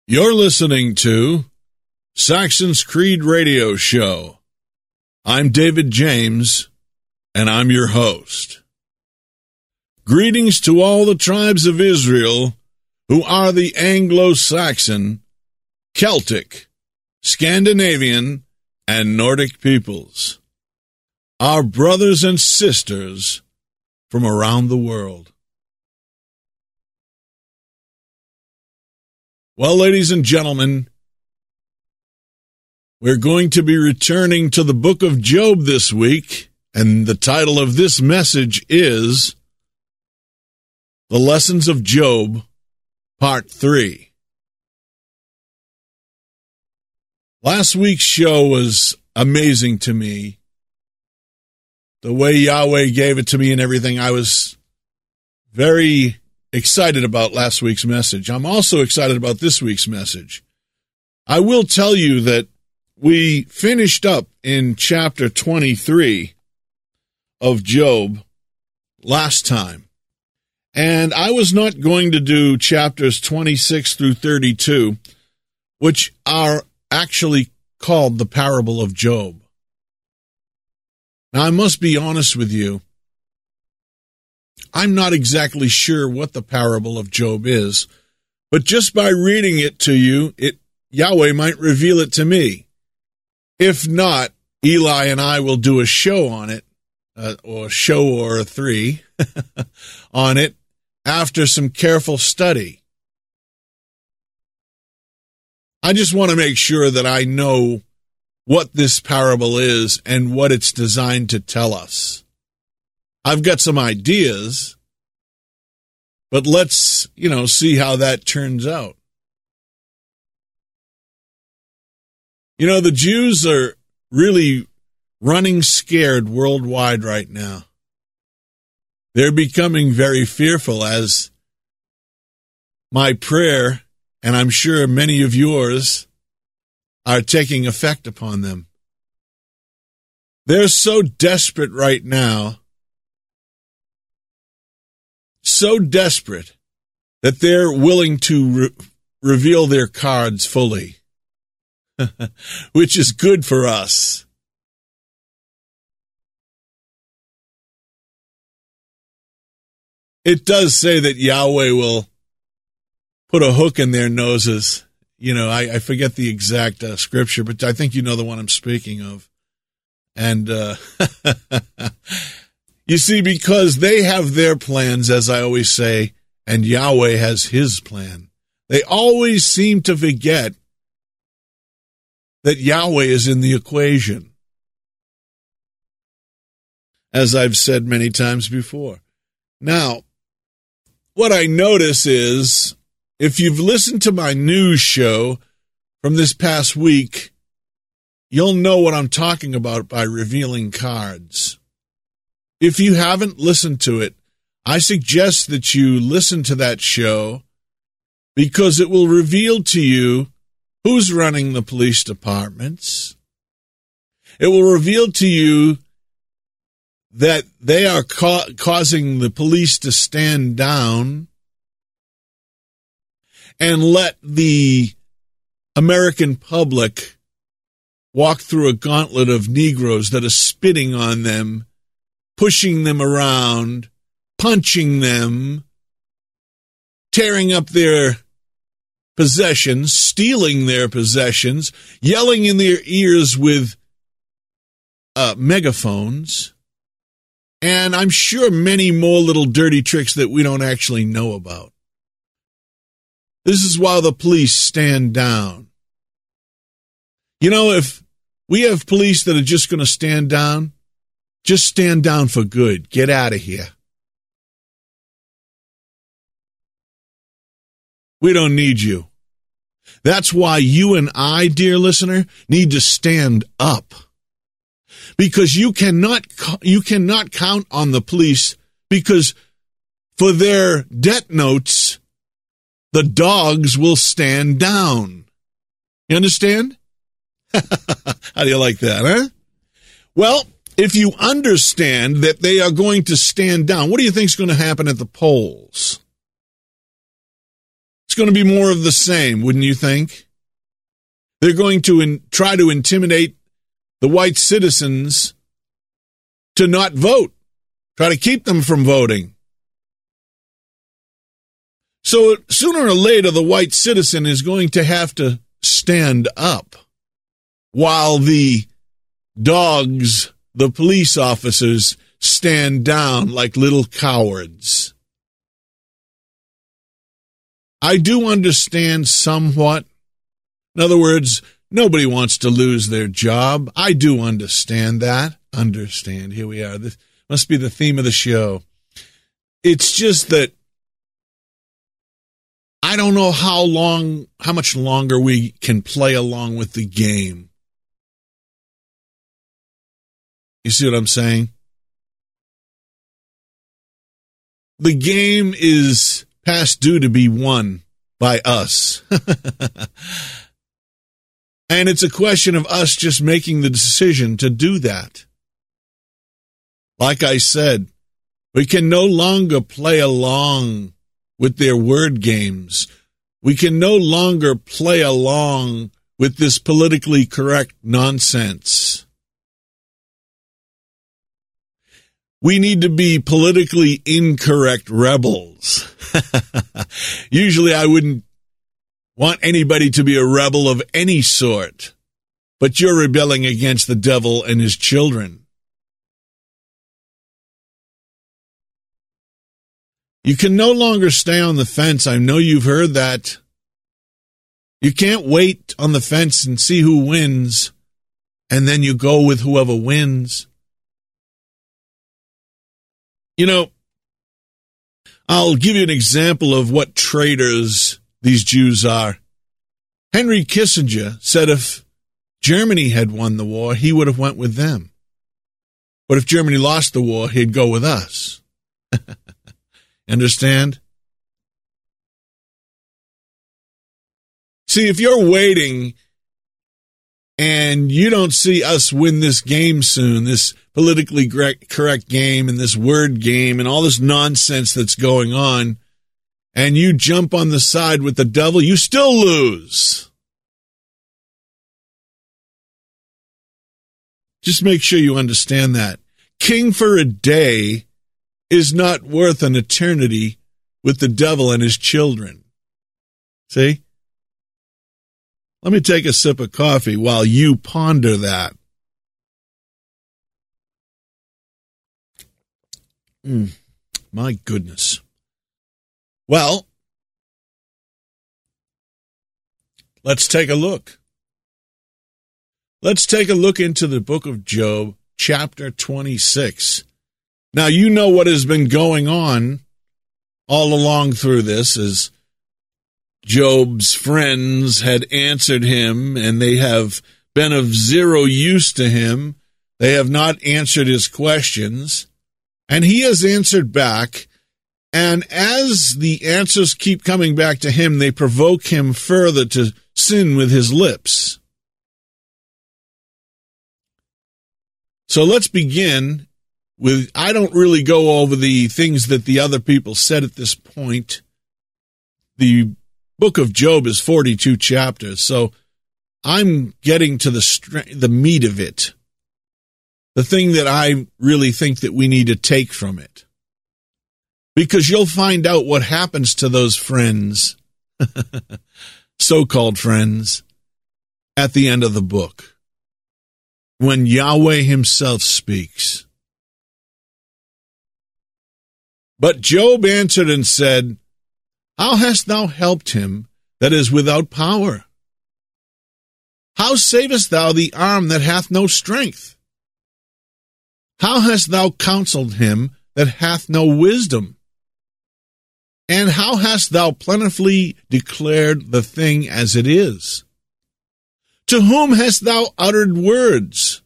You're listening to Saxon's Creed Radio Show. I'm David James, and I'm your host. Greetings to all the tribes of Israel who are the Anglo-Saxon, Celtic, Scandinavian, and Nordic peoples, our brothers and sisters from around the world. Well, ladies and gentlemen, we're going to be returning to the book of Job this week, and the title of this message is The Lessons of Job, Part 3. Last week's show was amazing to me. The way Yahweh gave it to me and everything, I was very excited about last week's message. I'm also excited about this week's message. I will tell you that we finished up in chapter 23 of Job last time, and I was not going to do chapters 26 through 32, which are actually called the parable of Job. Now, I must be honest with you. I'm not exactly sure what the parable of Job is, but just by reading it to you, Yahweh might reveal it to me. If not, Eli and I will do a show on it, or three on it after some careful study. I just want to make sure that I know what this parable is and what it's designed to tell us. I've got some ideas, but let's, see how that turns out. The Jews are really running scared worldwide right now. They're becoming very fearful, as my prayer, and I'm sure many of yours, are taking effect upon them. They're so desperate right now, so desperate that they're willing to reveal their cards fully, which is good for us. It does say that Yahweh will put a hook in their noses. I forget the exact scripture, but I think you know the one I'm speaking of. And you see, because they have their plans, as I always say, and Yahweh has his plan, they always seem to forget that Yahweh is in the equation, as I've said many times before. Now, what I notice is, if you've listened to my news show from this past week, you'll know what I'm talking about by revealing cards. If you haven't listened to it, I suggest that you listen to that show, because it will reveal to you who's running the police departments. It will reveal to you that they are causing the police to stand down and let the American public walk through a gauntlet of Negroes that are spitting on them, pushing them around, punching them, tearing up their possessions, stealing their possessions, yelling in their ears with megaphones, and I'm sure many more little dirty tricks that we don't actually know about. This is why the police stand down. If we have police that are just going to stand down, just stand down for good. Get out of here. We don't need you. That's why you and I, dear listener, need to stand up. Because you cannot count on the police, because for their debt notes, the dogs will stand down. You understand? How do you like that, huh? Well, if you understand that they are going to stand down, what do you think is going to happen at the polls? It's going to be more of the same, wouldn't you think? They're going to try to intimidate the white citizens to not vote, try to keep them from voting. So sooner or later, the white citizen is going to have to stand up while the dogs, the police officers, stand down like little cowards. I do understand somewhat. In other words, nobody wants to lose their job. I do understand that. Understand. Here we are. This must be the theme of the show. It's just that I don't know how much longer we can play along with the game. You see what I'm saying? The game is past due to be won by us. And it's a question of us just making the decision to do that. Like I said, we can no longer play along with their word games. We can no longer play along with this politically correct nonsense. We need to be politically incorrect rebels. Usually I wouldn't want anybody to be a rebel of any sort, but you're rebelling against the devil and his children. You can no longer stay on the fence. I know you've heard that. You can't wait on the fence and see who wins, and then you go with whoever wins. You know, I'll give you an example of what traitors these Jews are. Henry Kissinger said if Germany had won the war, he would have went with them. But if Germany lost the war, he'd go with us. Understand? See, if you're waiting and you don't see us win this game soon, this politically correct game and this word game and all this nonsense that's going on, and you jump on the side with the devil, you still lose. Just make sure you understand that. King for a day is not worth an eternity with the devil and his children. See? Let me take a sip of coffee while you ponder that. My goodness. Well, let's take a look. Let's take a look into the book of Job, chapter 26. Now, you know what has been going on all along through this is Job's friends had answered him, and they have been of zero use to him. They have not answered his questions, and he has answered back. And as the answers keep coming back to him, they provoke him further to sin with his lips. So let's begin with, I don't really go over the things that the other people said at this point. The book of Job is 42 chapters, so I'm getting to the meat of it, the thing that I really think that we need to take from it. Because you'll find out what happens to those friends, so-called friends, at the end of the book, when Yahweh himself speaks. But Job answered and said, how hast thou helped him that is without power? How savest thou the arm that hath no strength? How hast thou counseled him that hath no wisdom? And how hast thou plentifully declared the thing as it is? To whom hast thou uttered words?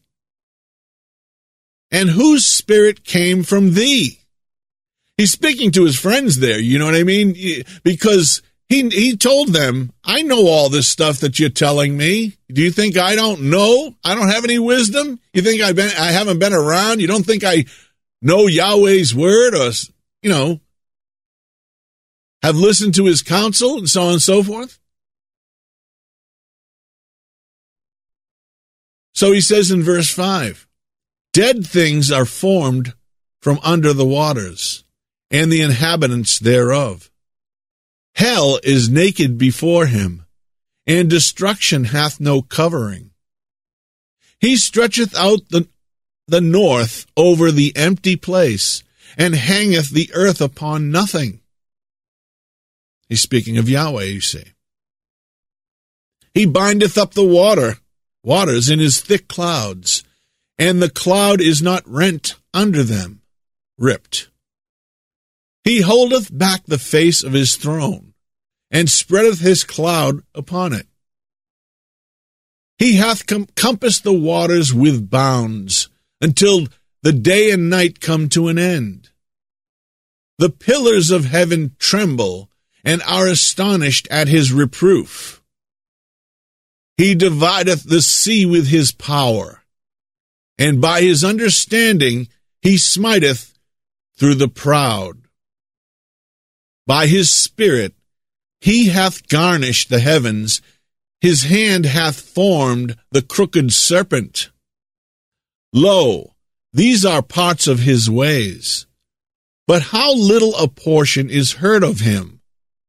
And whose spirit came from thee? He's speaking to his friends there, you know what I mean? Because he told them, I know all this stuff that you're telling me. Do you think I don't know? I don't have any wisdom? You think I haven't been around? You don't think I know Yahweh's word? Or, you know, have listened to his counsel, and so on and so forth. So he says in verse 5, dead things are formed from under the waters, and the inhabitants thereof. Hell is naked before him, and destruction hath no covering. He stretcheth out the north over the empty place, and hangeth the earth upon nothing. He's speaking of Yahweh, you see. He bindeth up the waters in his thick clouds, and the cloud is not rent under them, ripped. He holdeth back the face of his throne, and spreadeth his cloud upon it. He hath compassed the waters with bounds, until the day and night come to an end. The pillars of heaven tremble, and are astonished at his reproof. He divideth the sea with his power, and by his understanding he smiteth through the proud. By his spirit he hath garnished the heavens, his hand hath formed the crooked serpent. Lo, these are parts of his ways, but how little a portion is heard of him.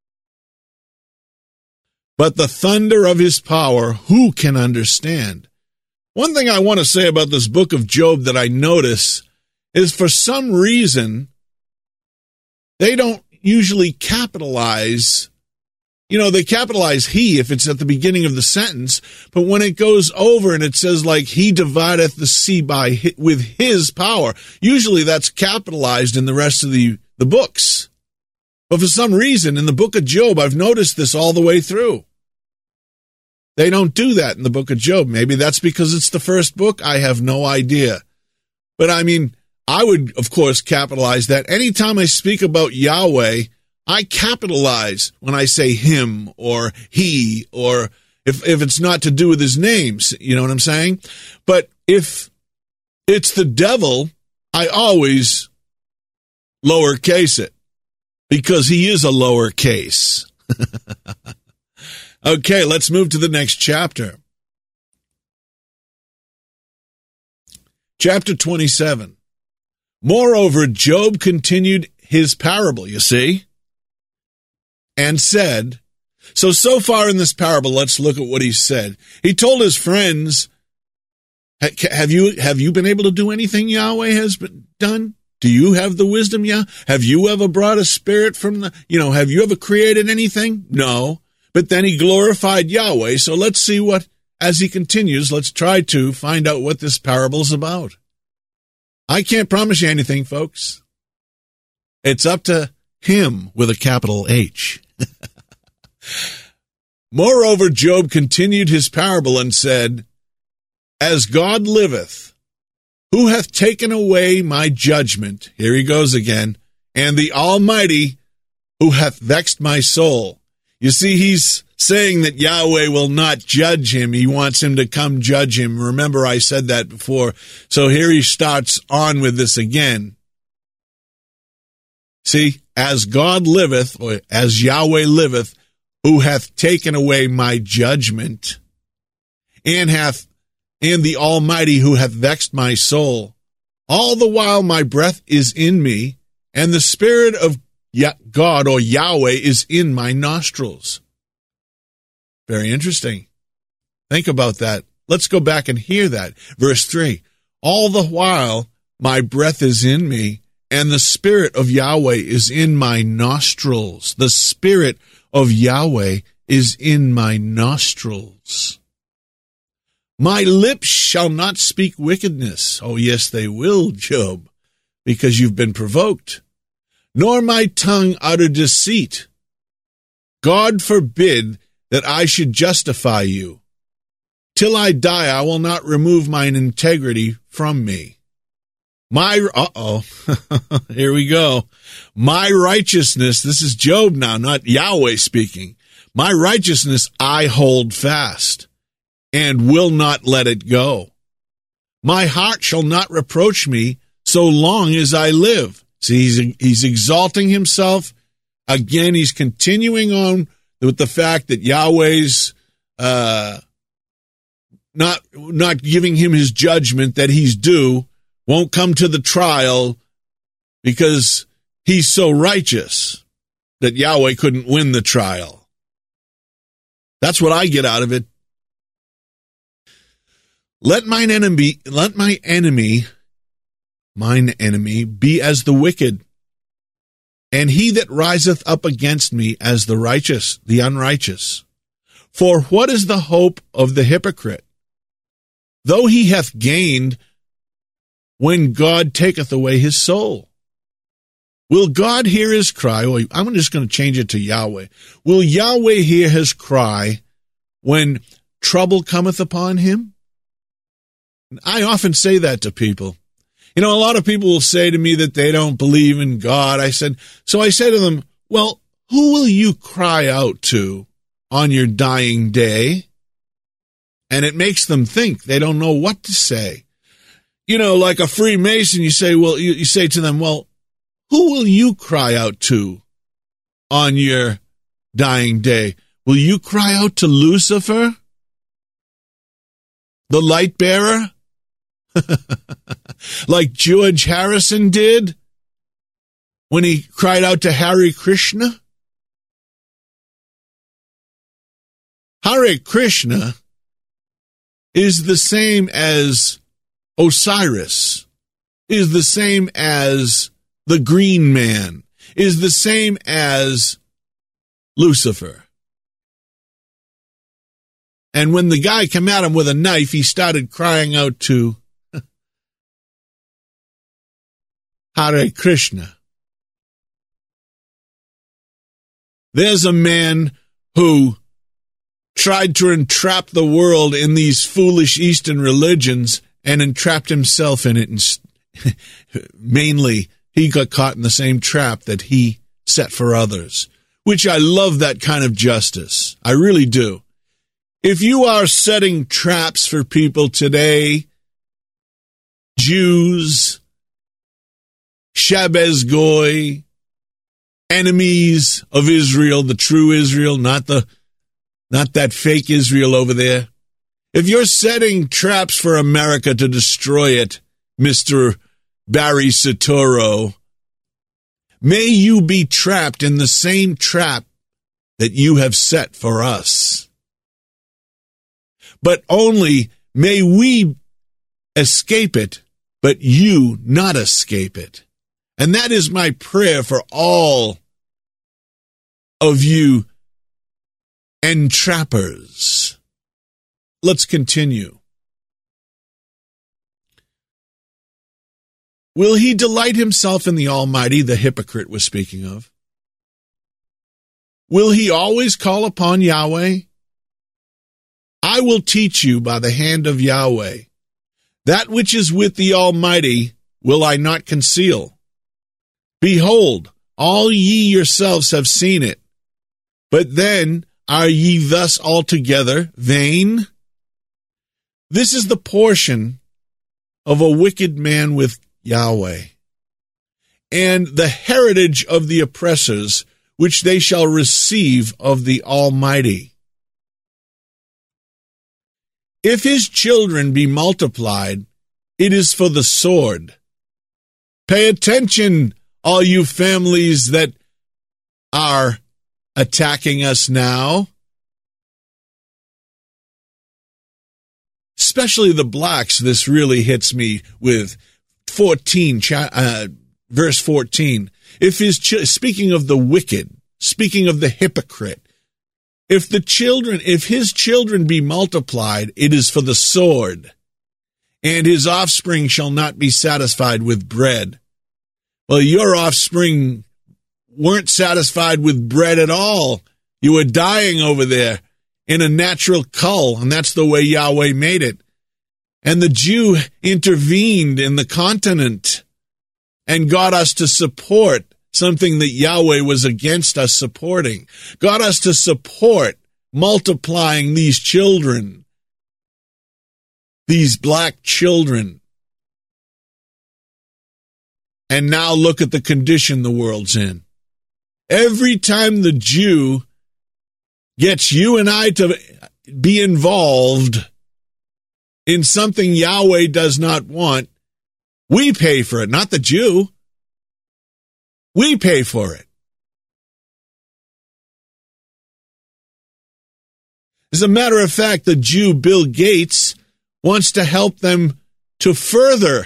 But the thunder of his power, who can understand? One thing I want to say about this book of Job that I notice is, for some reason, they don't usually capitalize. They capitalize he if it's at the beginning of the sentence, but when it goes over and it says, like, he divideth the sea with his power, usually that's capitalized in the rest of the books. But for some reason, in the book of Job, I've noticed this all the way through. They don't do that in the book of Job. Maybe that's because it's the first book. I have no idea. But I mean, I would, of course, capitalize that. Anytime I speak about Yahweh, I capitalize when I say him or he, or if it's not to do with his names, you know what I'm saying? But if it's the devil, I always lowercase it, because he is a lowercase. Okay, let's move to the next chapter. Chapter 27. Moreover, Job continued his parable, you see, and said, so far in this parable, let's look at what he said. He told his friends, have you been able to do anything Yahweh has done? Do you have the wisdom, Yah? Have you ever brought a spirit from have you ever created anything? No. But then he glorified Yahweh, so let's see as he continues, let's try to find out what this parable's about. I can't promise you anything, folks. It's up to him with a capital H. Moreover, Job continued his parable and said, as God liveth, who hath taken away my judgment, here he goes again, and the Almighty, who hath vexed my soul. You see, he's saying that Yahweh will not judge him. He wants him to come judge him. Remember, I said that before. So here he starts on with this again. See, as God liveth, or as Yahweh liveth, who hath taken away my judgment, and the Almighty who hath vexed my soul, all the while my breath is in me, and the Spirit of God or Yahweh is in my nostrils. Very interesting. Think about that. Let's go back and hear that. Verse 3, all the while my breath is in me, and the Spirit of Yahweh is in my nostrils. The Spirit of Yahweh is in my nostrils. My lips shall not speak wickedness. Oh, yes, they will, Job, because you've been provoked. Nor my tongue utter deceit. God forbid that I should justify you. Till I die, I will not remove mine integrity from me. Here we go. My righteousness, this is Job now, not Yahweh speaking. My righteousness I hold fast, and will not let it go. My heart shall not reproach me so long as I live. See, he's exalting himself Again, he's continuing on with the fact that Yahweh's not giving him his judgment that he's due, won't come to the trial because he's so righteous that Yahweh couldn't win the trial. That's what I get out of it. Let mine enemy be as the wicked, and he that riseth up against me as the unrighteous. For what is the hope of the hypocrite? Though he hath gained, when God taketh away his soul. Will God hear his cry? Well, I'm just going to change it to Yahweh. Will Yahweh hear his cry when trouble cometh upon him? I often say that to people. A lot of people will say to me that they don't believe in God. So I say to them, well, who will you cry out to on your dying day? And it makes them think. They don't know what to say. Like a Freemason, you say to them, well, who will you cry out to on your dying day? Will you cry out to Lucifer, the light bearer? Like George Harrison did when he cried out to Hare Krishna? Hare Krishna is the same as Osiris, is the same as the Green Man, is the same as Lucifer. And when the guy came at him with a knife, he started crying out to Hare Krishna. There's a man who tried to entrap the world in these foolish Eastern religions and entrapped himself in it. And mainly, he got caught in the same trap that he set for others, which I love that kind of justice. I really do. If you are setting traps for people today, Jews, Shabbos Goy, enemies of Israel, the true Israel, not that fake Israel over there. If you're setting traps for America to destroy it, Mr. Barry Soetoro, may you be trapped in the same trap that you have set for us. But only may we escape it, but you not escape it. And that is my prayer for all of you entrappers. Let's continue. Will he delight himself in the Almighty, the hypocrite was speaking of? Will he always call upon Yahweh? I will teach you by the hand of Yahweh. That which is with the Almighty will I not conceal. Behold, all ye yourselves have seen it. But then are ye thus altogether vain? This is the portion of a wicked man with Yahweh, and the heritage of the oppressors, which they shall receive of the Almighty. If his children be multiplied, it is for the sword. Pay attention, all you families that are attacking us now. Especially the blacks, this really hits me with verse 14. If speaking of the wicked, speaking of the hypocrite, if his children be multiplied, it is for the sword, and his offspring shall not be satisfied with bread. Well, your offspring weren't satisfied with bread at all. You were dying over there in a natural cull, and that's the way Yahweh made it. And the Jew intervened in the continent and got us to support something that Yahweh was against us supporting. Got us to support multiplying these children, these black children. And now look at the condition the world's in. Every time the Jew gets you and I to be involved in something Yahweh does not want, we pay for it, not the Jew. We pay for it. As a matter of fact, the Jew, Bill Gates, wants to help them to further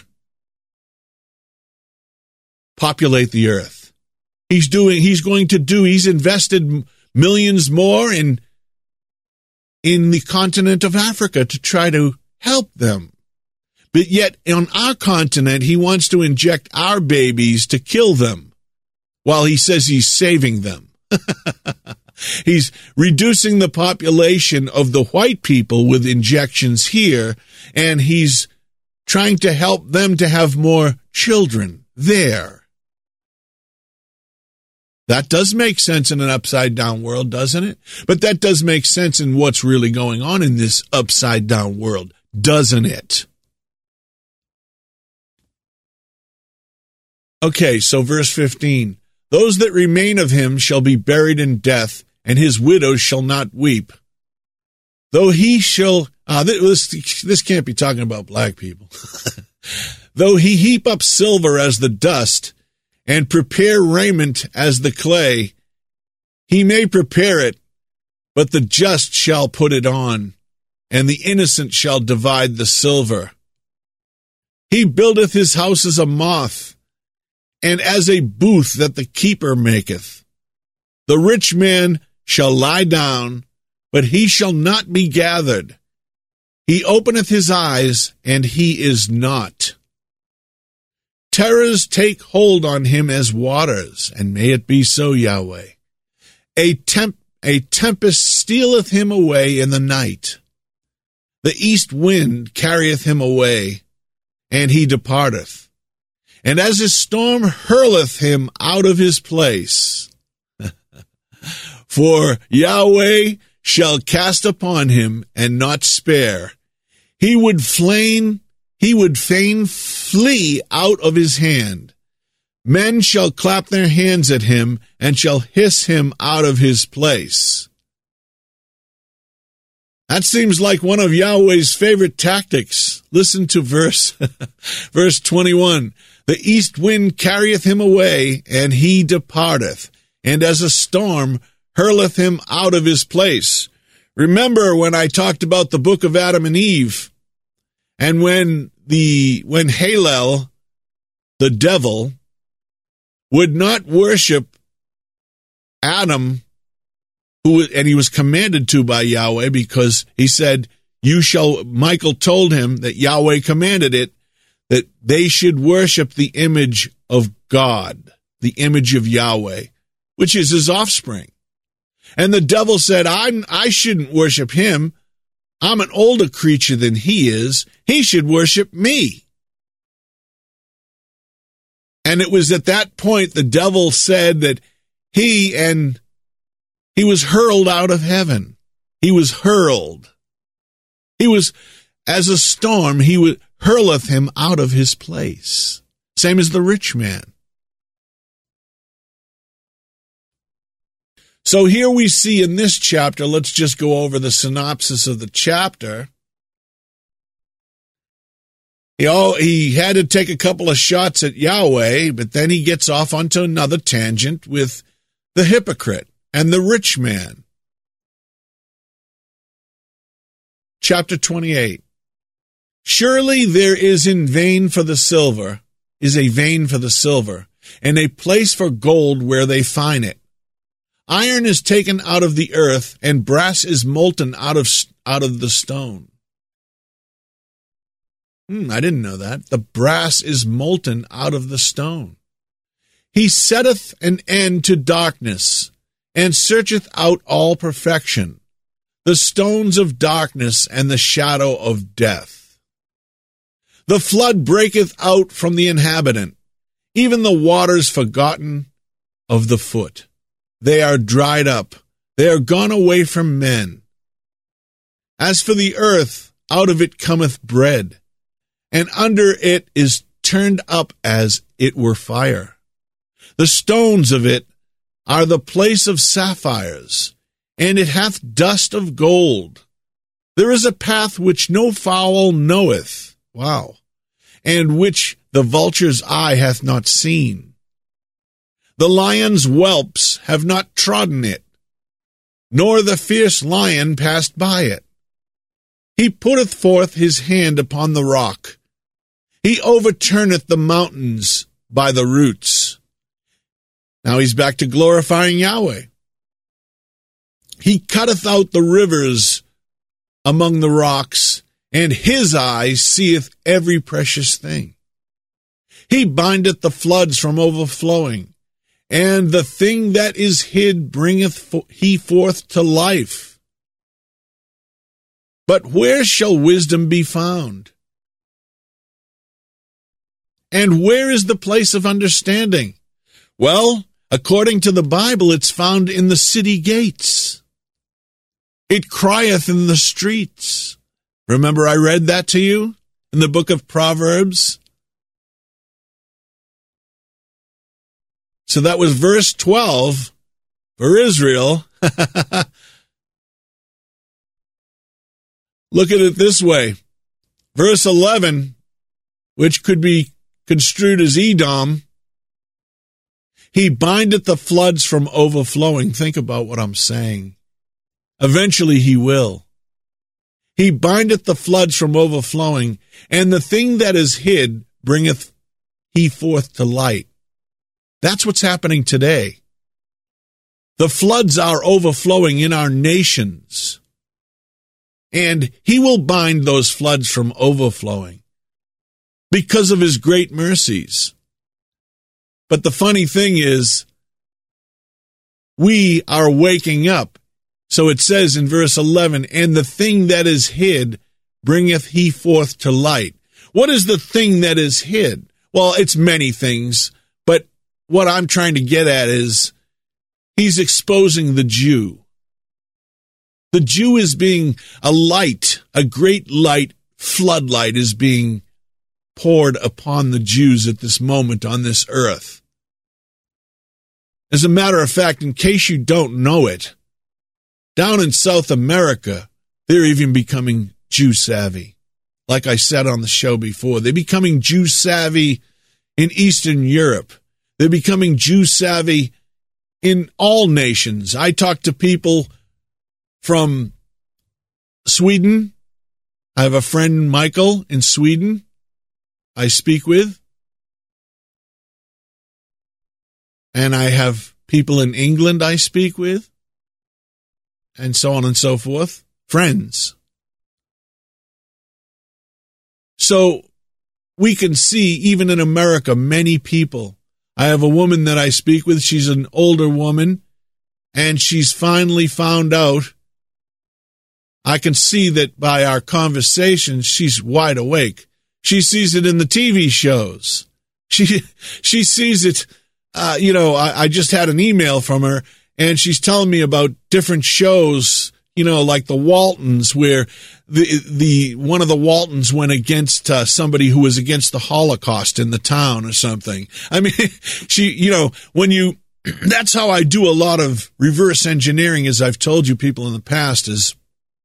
populate the earth. He's invested millions more in the continent of Africa to try to help them. But yet on our continent, he wants to inject our babies to kill them while he says he's saving them. He's reducing the population of the white people with injections here, and he's trying to help them to have more children there. That does make sense in an upside-down world, doesn't it? But that does make sense in what's really going on in this upside-down world, doesn't it? Okay, so verse 15. Those that remain of him shall be buried in death, and his widows shall not weep. Though he shall... this can't be talking about black people. Though he heap up silver as the dust, and prepare raiment as the clay, he may prepare it, but the just shall put it on, and the innocent shall divide the silver. He buildeth his house as a moth, and as a booth that the keeper maketh. The rich man shall lie down, but he shall not be gathered. He openeth his eyes, and he is not. Terrors take hold on him as waters, and may it be so, Yahweh. A tempest stealeth him away in the night. The east wind carrieth him away, and he departeth. And as a storm hurleth him out of his place. For Yahweh shall cast upon him and not spare. He would fain flee out of his hand. Men shall clap their hands at him and shall hiss him out of his place. That seems like one of Yahweh's favorite tactics. Listen to verse 21. The east wind carrieth him away, and he departeth, and as a storm hurleth him out of his place. Remember when I talked about the book of Adam and Eve, and when Halel, the devil, would not worship Adam, and he was commanded to by Yahweh, because he said, Michael told him that Yahweh commanded it, that they should worship the image of God, the image of Yahweh, which is his offspring. And the devil said, I shouldn't worship him. I'm an older creature than he is. He should worship me. And it was at that point the devil said that he was hurled out of heaven. He was hurled. He was, as a storm, hurleth him out of his place. Same as the rich man. So here we see in this chapter, let's just go over the synopsis of the chapter. He had to take a couple of shots at Yahweh, but then he gets off onto another tangent with the hypocrite and the rich man. Chapter 28. Surely there is a vein for the silver, and a place for gold where they find it. Iron is taken out of the earth, and brass is molten out of the stone. I didn't know that. The brass is molten out of the stone. He setteth an end to darkness, and searcheth out all perfection, the stones of darkness and the shadow of death. The flood breaketh out from the inhabitant, even the waters forgotten of the foot. They are dried up, they are gone away from men. As for the earth, out of it cometh bread, and under it is turned up as it were fire. The stones of it are the place of sapphires, and it hath dust of gold. There is a path which no fowl knoweth. Wow. And which the vulture's eye hath not seen. The lion's whelps have not trodden it, nor the fierce lion passed by it. He putteth forth his hand upon the rock. He overturneth the mountains by the roots. Now he's back to glorifying Yahweh. He cutteth out the rivers among the rocks, and his eye seeth every precious thing. He bindeth the floods from overflowing, and the thing that is hid bringeth he forth to life. But where shall wisdom be found? And where is the place of understanding? Well, according to the Bible, it's found in the city gates. It crieth in the streets. Remember I read that to you in the book of Proverbs? So that was verse 12 for Israel. Look at it this way. Verse 11, which could be construed as Edom, he bindeth the floods from overflowing. Think about what I'm saying. Eventually he will. He bindeth the floods from overflowing, and the thing that is hid bringeth he forth to light. That's what's happening today. The floods are overflowing in our nations, and he will bind those floods from overflowing because of his great mercies. But the funny thing is, we are waking up. So it says in verse 11, and the thing that is hid bringeth he forth to light. What is the thing that is hid? Well, it's many things, but what I'm trying to get at is he's exposing the Jew. The Jew is being a light, a great light, floodlight is being poured upon the Jews at this moment on this earth. As a matter of fact, in case you don't know it, down in South America, they're even becoming Jew savvy. Like I said on the show before, they're becoming Jew savvy in Eastern Europe. They're becoming Jew savvy in all nations. I talk to people from Sweden. I have a friend, Michael, in Sweden I speak with. And I have people in England I speak with. And so on and so forth. Friends. So we can see, even in America, many people. I have a woman that I speak with. She's an older woman, and she's finally found out. I can see that by our conversations, she's wide awake. She sees it in the TV shows. She sees it. I just had an email from her, and she's telling me about different shows, like the Waltons, where the one of the Waltons went against somebody who was against the Holocaust in the town or something. I mean, that's how I do a lot of reverse engineering, as I've told you people in the past, is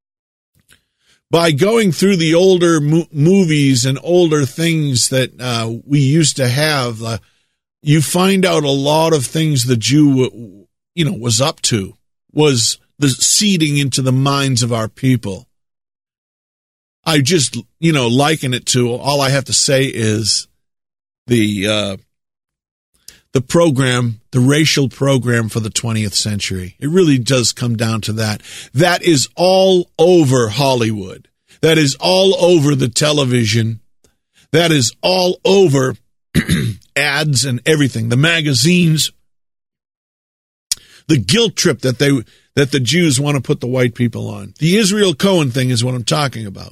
by going through the older movies and older things that we used to have. You find out a lot of things the Jew, was up to, was the seeding into the minds of our people. I just, liken it to, all I have to say is the program, the racial program for the 20th century. It really does come down to that. That is all over Hollywood. That is all over the television. That is all over ads and everything, the magazines, the guilt trip that the Jews want to put the white people on. The Israel Cohen thing is what I'm talking about.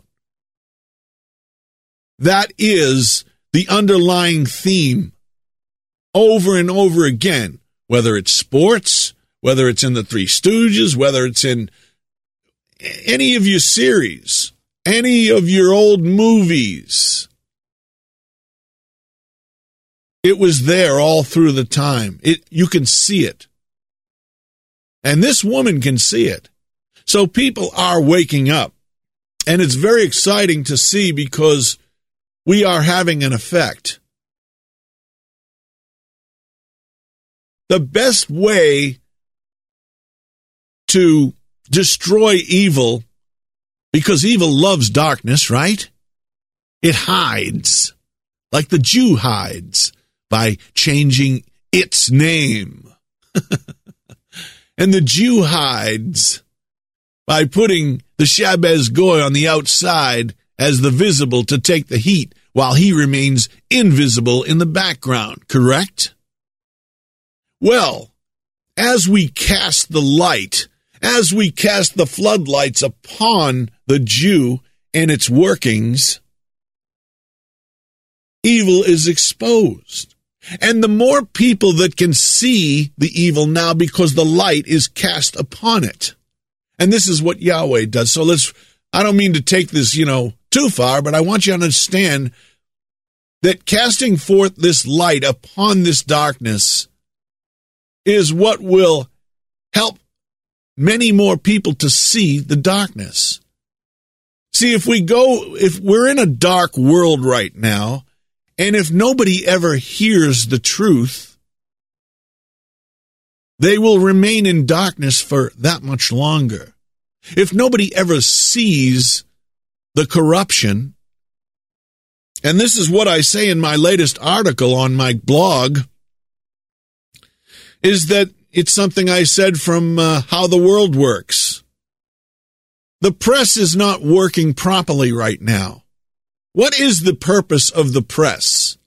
That is the underlying theme over and over again, whether it's sports, whether it's in the Three Stooges, whether it's in any of your series, any of your old movies. It was there all through the time. You can see it. And this woman can see it. So people are waking up. And it's very exciting to see because we are having an effect. The best way to destroy evil, because evil loves darkness, right? It hides, like the Jew hides, by changing its name. And the Jew hides by putting the Shabbos Goy on the outside as the visible to take the heat, while he remains invisible in the background, correct? Well, as we cast the light, as we cast the floodlights upon the Jew and its workings, evil is exposed. And the more people that can see the evil now because the light is cast upon it. And this is what Yahweh does. So I don't mean to take this, too far, but I want you to understand that casting forth this light upon this darkness is what will help many more people to see the darkness. See, if we're in a dark world right now, and if nobody ever hears the truth, they will remain in darkness for that much longer. If nobody ever sees the corruption, and this is what I say in my latest article on my blog, is that it's something I said from How the World Works. The press is not working properly right now. What is the purpose of the press?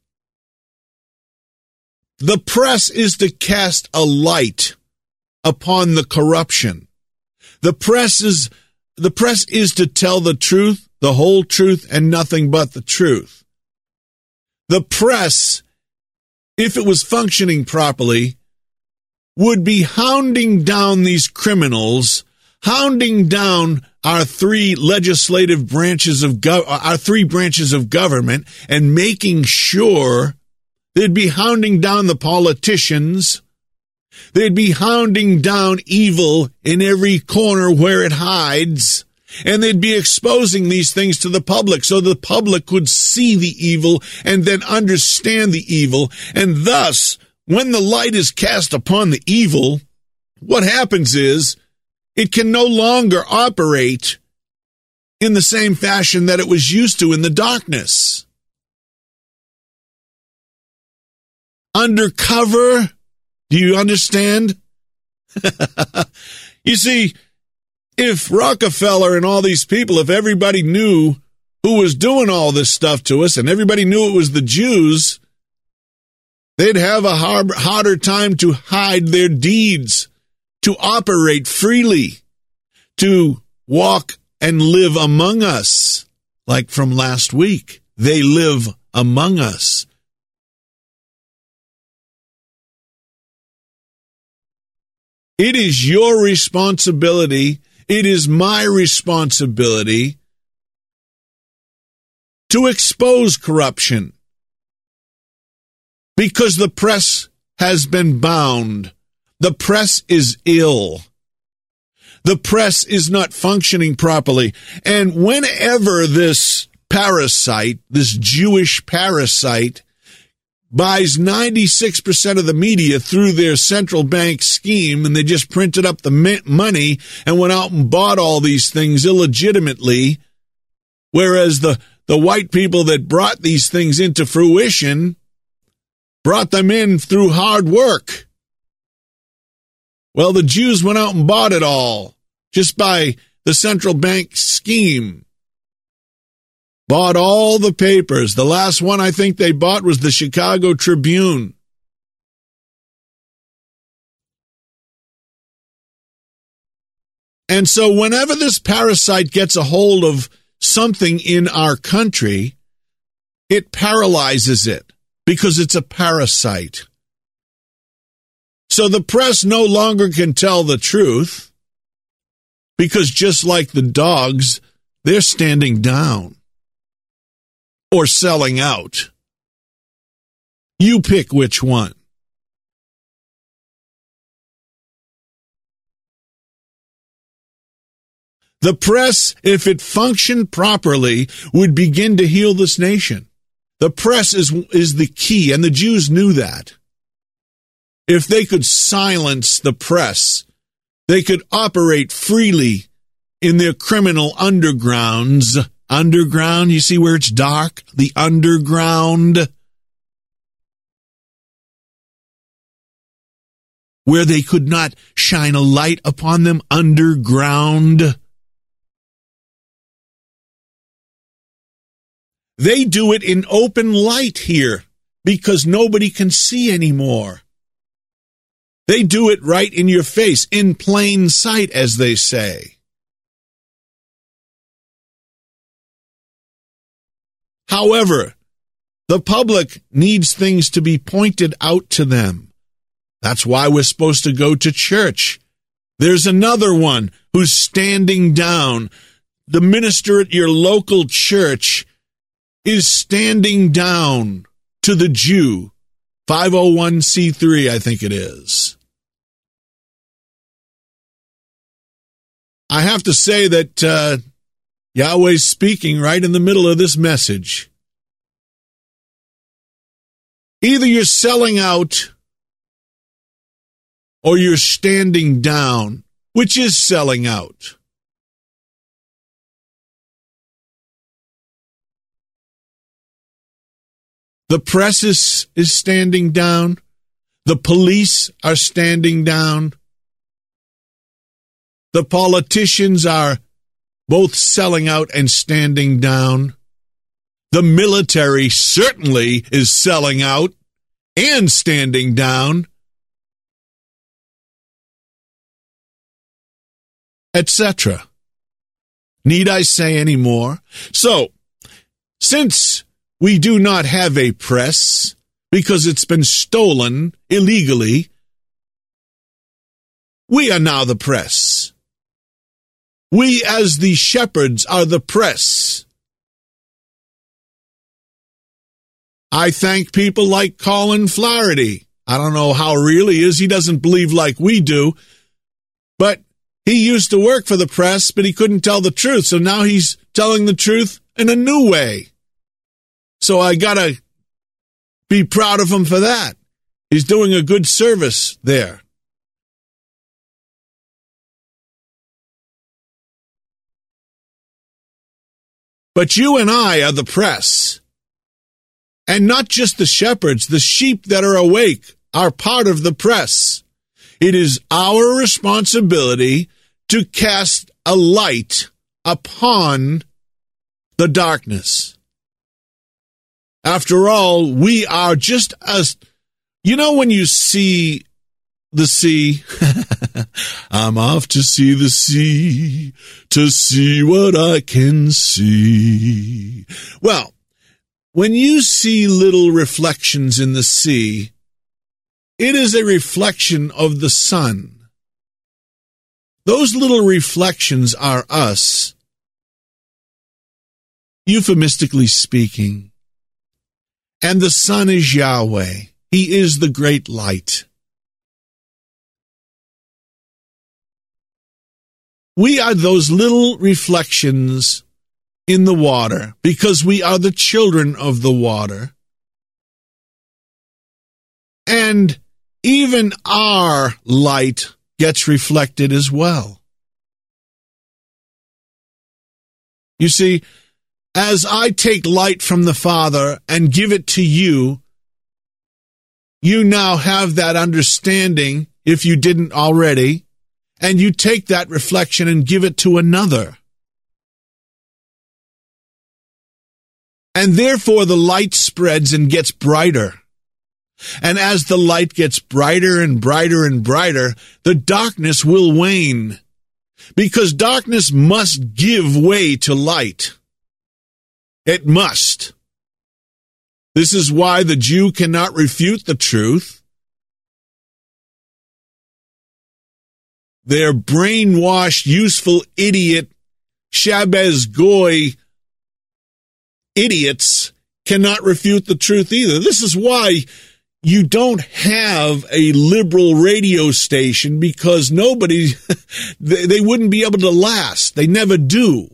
The press is to cast a light upon the corruption. The press is to tell the truth, the whole truth, and nothing but the truth. The press, if it was functioning properly, would be hounding down these criminals, hounding down our three legislative branches of our three branches of government, and making sure they'd be hounding down the politicians. They'd be hounding down evil in every corner where it hides, and they'd be exposing these things to the public so the public could see the evil and then understand the evil. And thus, when the light is cast upon the evil, what happens is it can no longer operate in the same fashion that it was used to in the darkness. Undercover, do you understand? You see, if Rockefeller and all these people, if everybody knew who was doing all this stuff to us and everybody knew it was the Jews, they'd have a harder time to hide their deeds, to operate freely, to walk and live among us. Like from last week, they live among us. It is your responsibility, it is my responsibility to expose corruption, because the press has been bound. The press is ill. The press is not functioning properly. And whenever this parasite, this Jewish parasite, buys 96% of the media through their central bank scheme, and they just printed up the money and went out and bought all these things illegitimately, whereas the white people that brought these things into fruition brought them in through hard work. Well, the Jews went out and bought it all just by the central bank scheme. Bought all the papers. The last one I think they bought was the Chicago Tribune. And so whenever this parasite gets a hold of something in our country, it paralyzes it because it's a parasite. So the press no longer can tell the truth because just like the dogs, they're standing down or selling out. You pick which one. The press, if it functioned properly, would begin to heal this nation. The press is the key, and the Jews knew that. If they could silence the press, they could operate freely in their criminal undergrounds. Underground, you see where it's dark? The underground. Where they could not shine a light upon them, underground. They do it in open light here because nobody can see anymore. They do it right in your face, in plain sight, as they say. However, the public needs things to be pointed out to them. That's why we're supposed to go to church. There's another one who's standing down. The minister at your local church is standing down to the Jew. 501c3, I think it is. I have to say that Yahweh's speaking right in the middle of this message. Either you're selling out or you're standing down, which is selling out. The press is standing down. The police are standing down. The politicians are both selling out and standing down. The military certainly is selling out and standing down, etc. Need I say any more? So, since we do not have a press because it's been stolen illegally, we are now the press. We as the shepherds are the press. I thank people like Colin Flaherty. I don't know how real he is. He doesn't believe like we do. But he used to work for the press, but he couldn't tell the truth. So now he's telling the truth in a new way. So I got to be proud of him for that. He's doing a good service there. But you and I are the press. And not just the shepherds, the sheep that are awake are part of the press. It is our responsibility to cast a light upon the darkness. After all, we are just as, you know, when you see the sea, I'm off to see the sea, to see what I can see. Well, when you see little reflections in the sea, it is a reflection of the sun. Those little reflections are us, euphemistically speaking. And the sun is Yahweh. He is the great light. We are those little reflections in the water because we are the children of the water. And even our light gets reflected as well. You see, as I take light from the Father and give it to you, you now have that understanding, if you didn't already, and you take that reflection and give it to another. And therefore the light spreads and gets brighter. And as the light gets brighter and brighter and brighter, the darkness will wane. Because darkness must give way to light. It must. This is why the Jew cannot refute the truth. Their brainwashed, useful idiot, Shabbos Goy idiots cannot refute the truth either. This is why you don't have a liberal radio station because nobody, they wouldn't be able to last. They never do.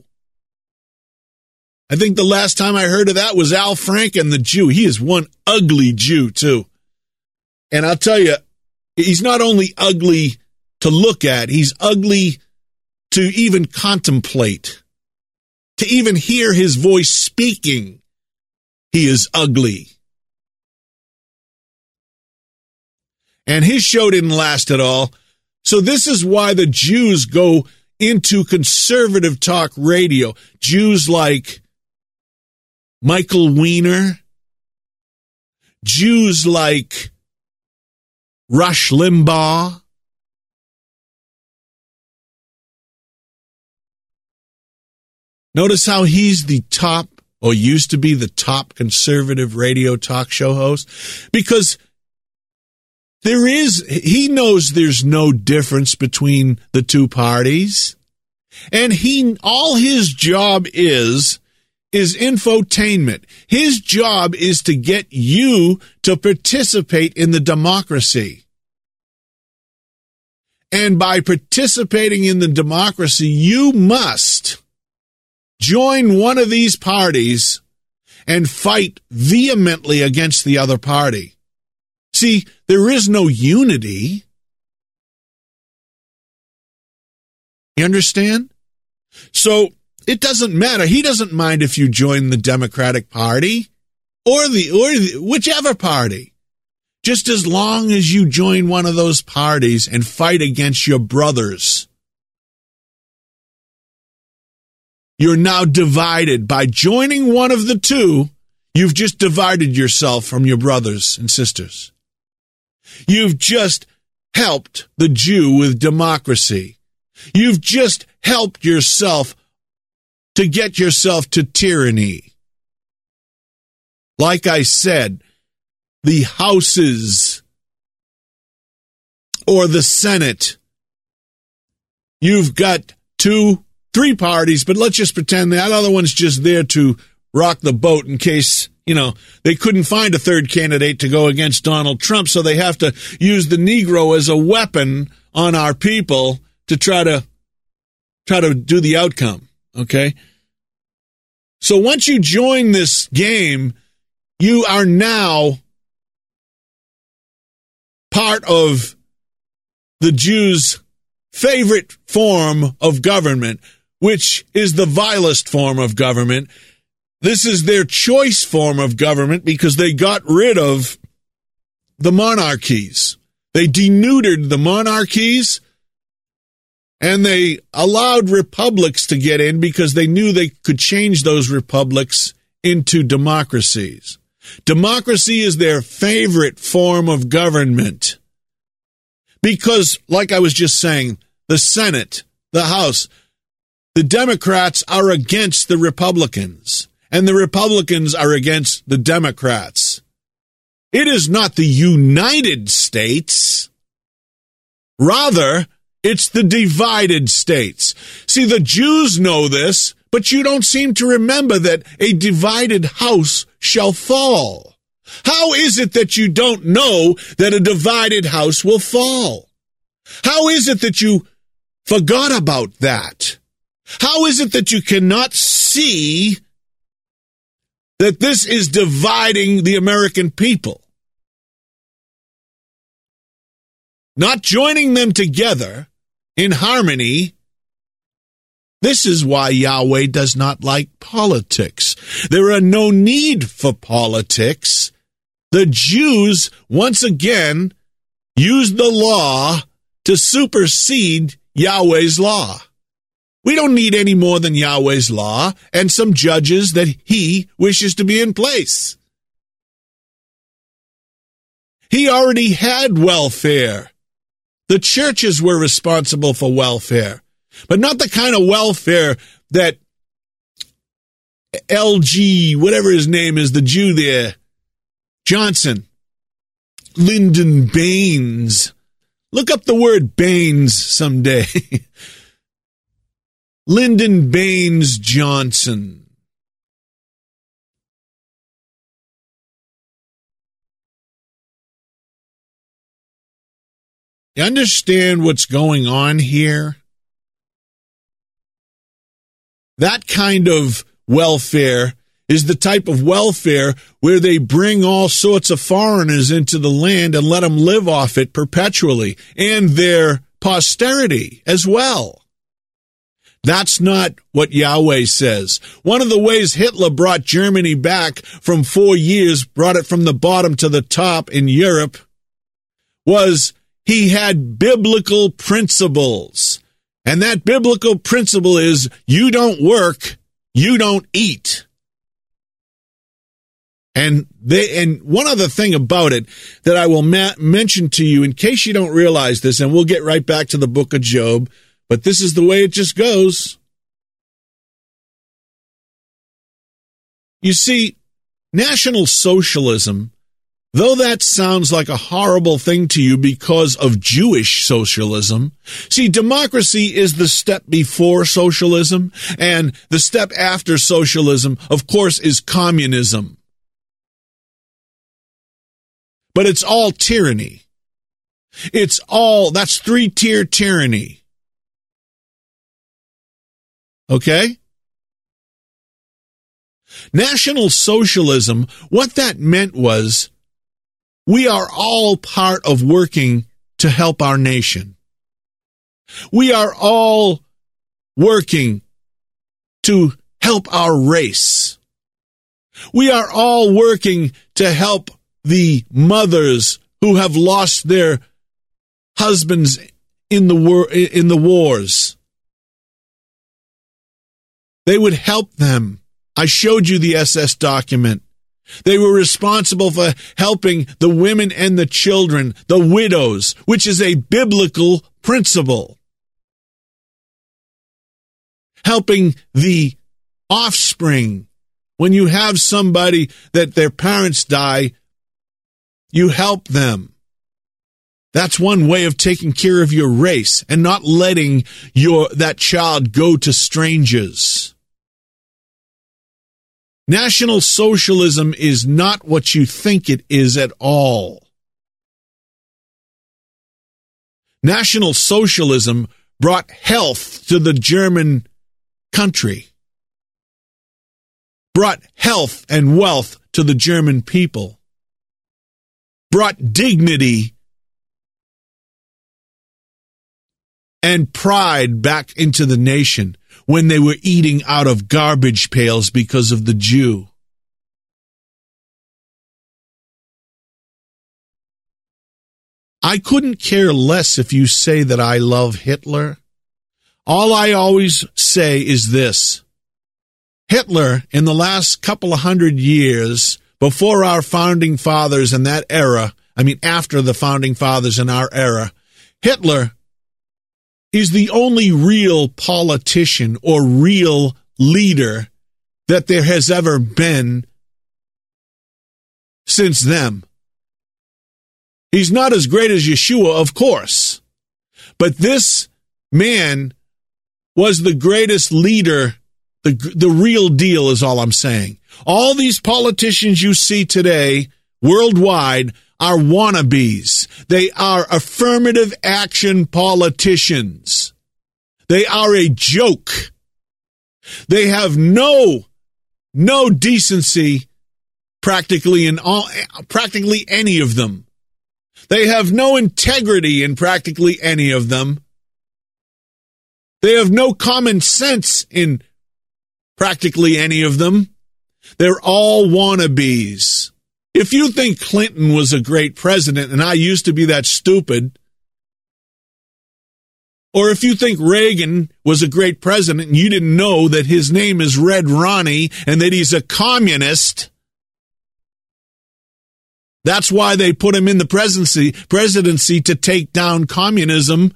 I think the last time I heard of that was Al Franken, the Jew. He is one ugly Jew, too. And I'll tell you, he's not only ugly to look at, he's ugly to even contemplate. To even hear his voice speaking, he is ugly. And his show didn't last at all. So this is why the Jews go into conservative talk radio. Jews like Michael Weiner, Jews like Rush Limbaugh, notice how he's the top, or used to be the top conservative radio talk show host, because he knows there's no difference between the two parties, and all his job is infotainment. His job is to get you to participate in the democracy. And by participating in the democracy, you must join one of these parties and fight vehemently against the other party. See, there is no unity. You understand? So it doesn't matter. He doesn't mind if you join the Democratic Party or whichever party. Just as long as you join one of those parties and fight against your brothers. You're now divided. By joining one of the two, you've just divided yourself from your brothers and sisters. You've just helped the Jew with democracy. You've just helped yourself to get yourself to tyranny. Like I said, the houses or the Senate, you've got 2, 3 parties, but let's just pretend that other one's just there to rock the boat in case, they couldn't find a third candidate to go against Donald Trump, so they have to use the Negro as a weapon on our people to try to do the outcome, okay? So once you join this game, you are now part of the Jews' favorite form of government, which is the vilest form of government. This is their choice form of government because they got rid of the monarchies. They denuded the monarchies and they allowed republics to get in because they knew they could change those republics into democracies. Democracy is their favorite form of government because, like I was just saying, the Senate, the House, the Democrats are against the Republicans, and the Republicans are against the Democrats. It is not the United States. Rather, it's the divided states. See, the Jews know this, but you don't seem to remember that a divided house shall fall. How is it that you don't know that a divided house will fall? How is it that you forgot about that? How is it that you cannot see that this is dividing the American people? Not joining them together in harmony. This is why Yahweh does not like politics. There are no need for politics. The Jews, once again, used the law to supersede Yahweh's law. We don't need any more than Yahweh's law and some judges that he wishes to be in place. He already had welfare. The churches were responsible for welfare, but not the kind of welfare that LG, whatever his name is, the Jew there, Johnson, Lyndon Baines. Look up the word Baines someday. Lyndon Baines Johnson. You understand what's going on here? That kind of welfare is the type of welfare where they bring all sorts of foreigners into the land and let them live off it perpetually, and their posterity as well. That's not what Yahweh says. One of the ways Hitler brought Germany back from 4 years, brought it from the bottom to the top in Europe, was he had biblical principles. And that biblical principle is, you don't work, you don't eat. And one other thing about it that I will mention to you in case you don't realize this, and we'll get right back to the book of Job, but this is the way it just goes. You see, National Socialism, though that sounds like a horrible thing to you because of Jewish socialism, see, democracy is the step before socialism, and the step after socialism, of course, is communism. But it's all tyranny. That's three-tier tyranny. Okay? National Socialism, what that meant was, we are all part of working to help our nation. We are all working to help our race. We are all working to help the mothers who have lost their husbands in the wars. They would help them. I showed you the SS document. They were responsible for helping the women and the children, the widows, which is a biblical principle. Helping the offspring. When you have somebody that their parents die, you help them. That's one way of taking care of your race and not letting that child go to strangers. National Socialism is not what you think it is at all. National Socialism brought health to the German country, brought health and wealth to the German people, brought dignity and pride back into the nation when they were eating out of garbage pails because of the Jew. I couldn't care less if you say that I love Hitler. All I always say is this. Hitler, in the last couple of 100 years, before our founding fathers in that era, after the founding fathers in our era, Hitler is the only real politician or real leader that there has ever been since them. He's not as great as Yeshua, of course, but this man was the greatest leader, the real deal is all I'm saying. All these politicians you see today worldwide are wannabes. They are affirmative action politicians. They are a joke. They have no decency practically any of them. They have no integrity in practically any of them. They have no common sense in practically any of them. They're all wannabes. If you think Clinton was a great president, and I used to be that stupid, or if you think Reagan was a great president and you didn't know that his name is Red Ronnie and that he's a communist, that's why they put him in the presidency to take down communism.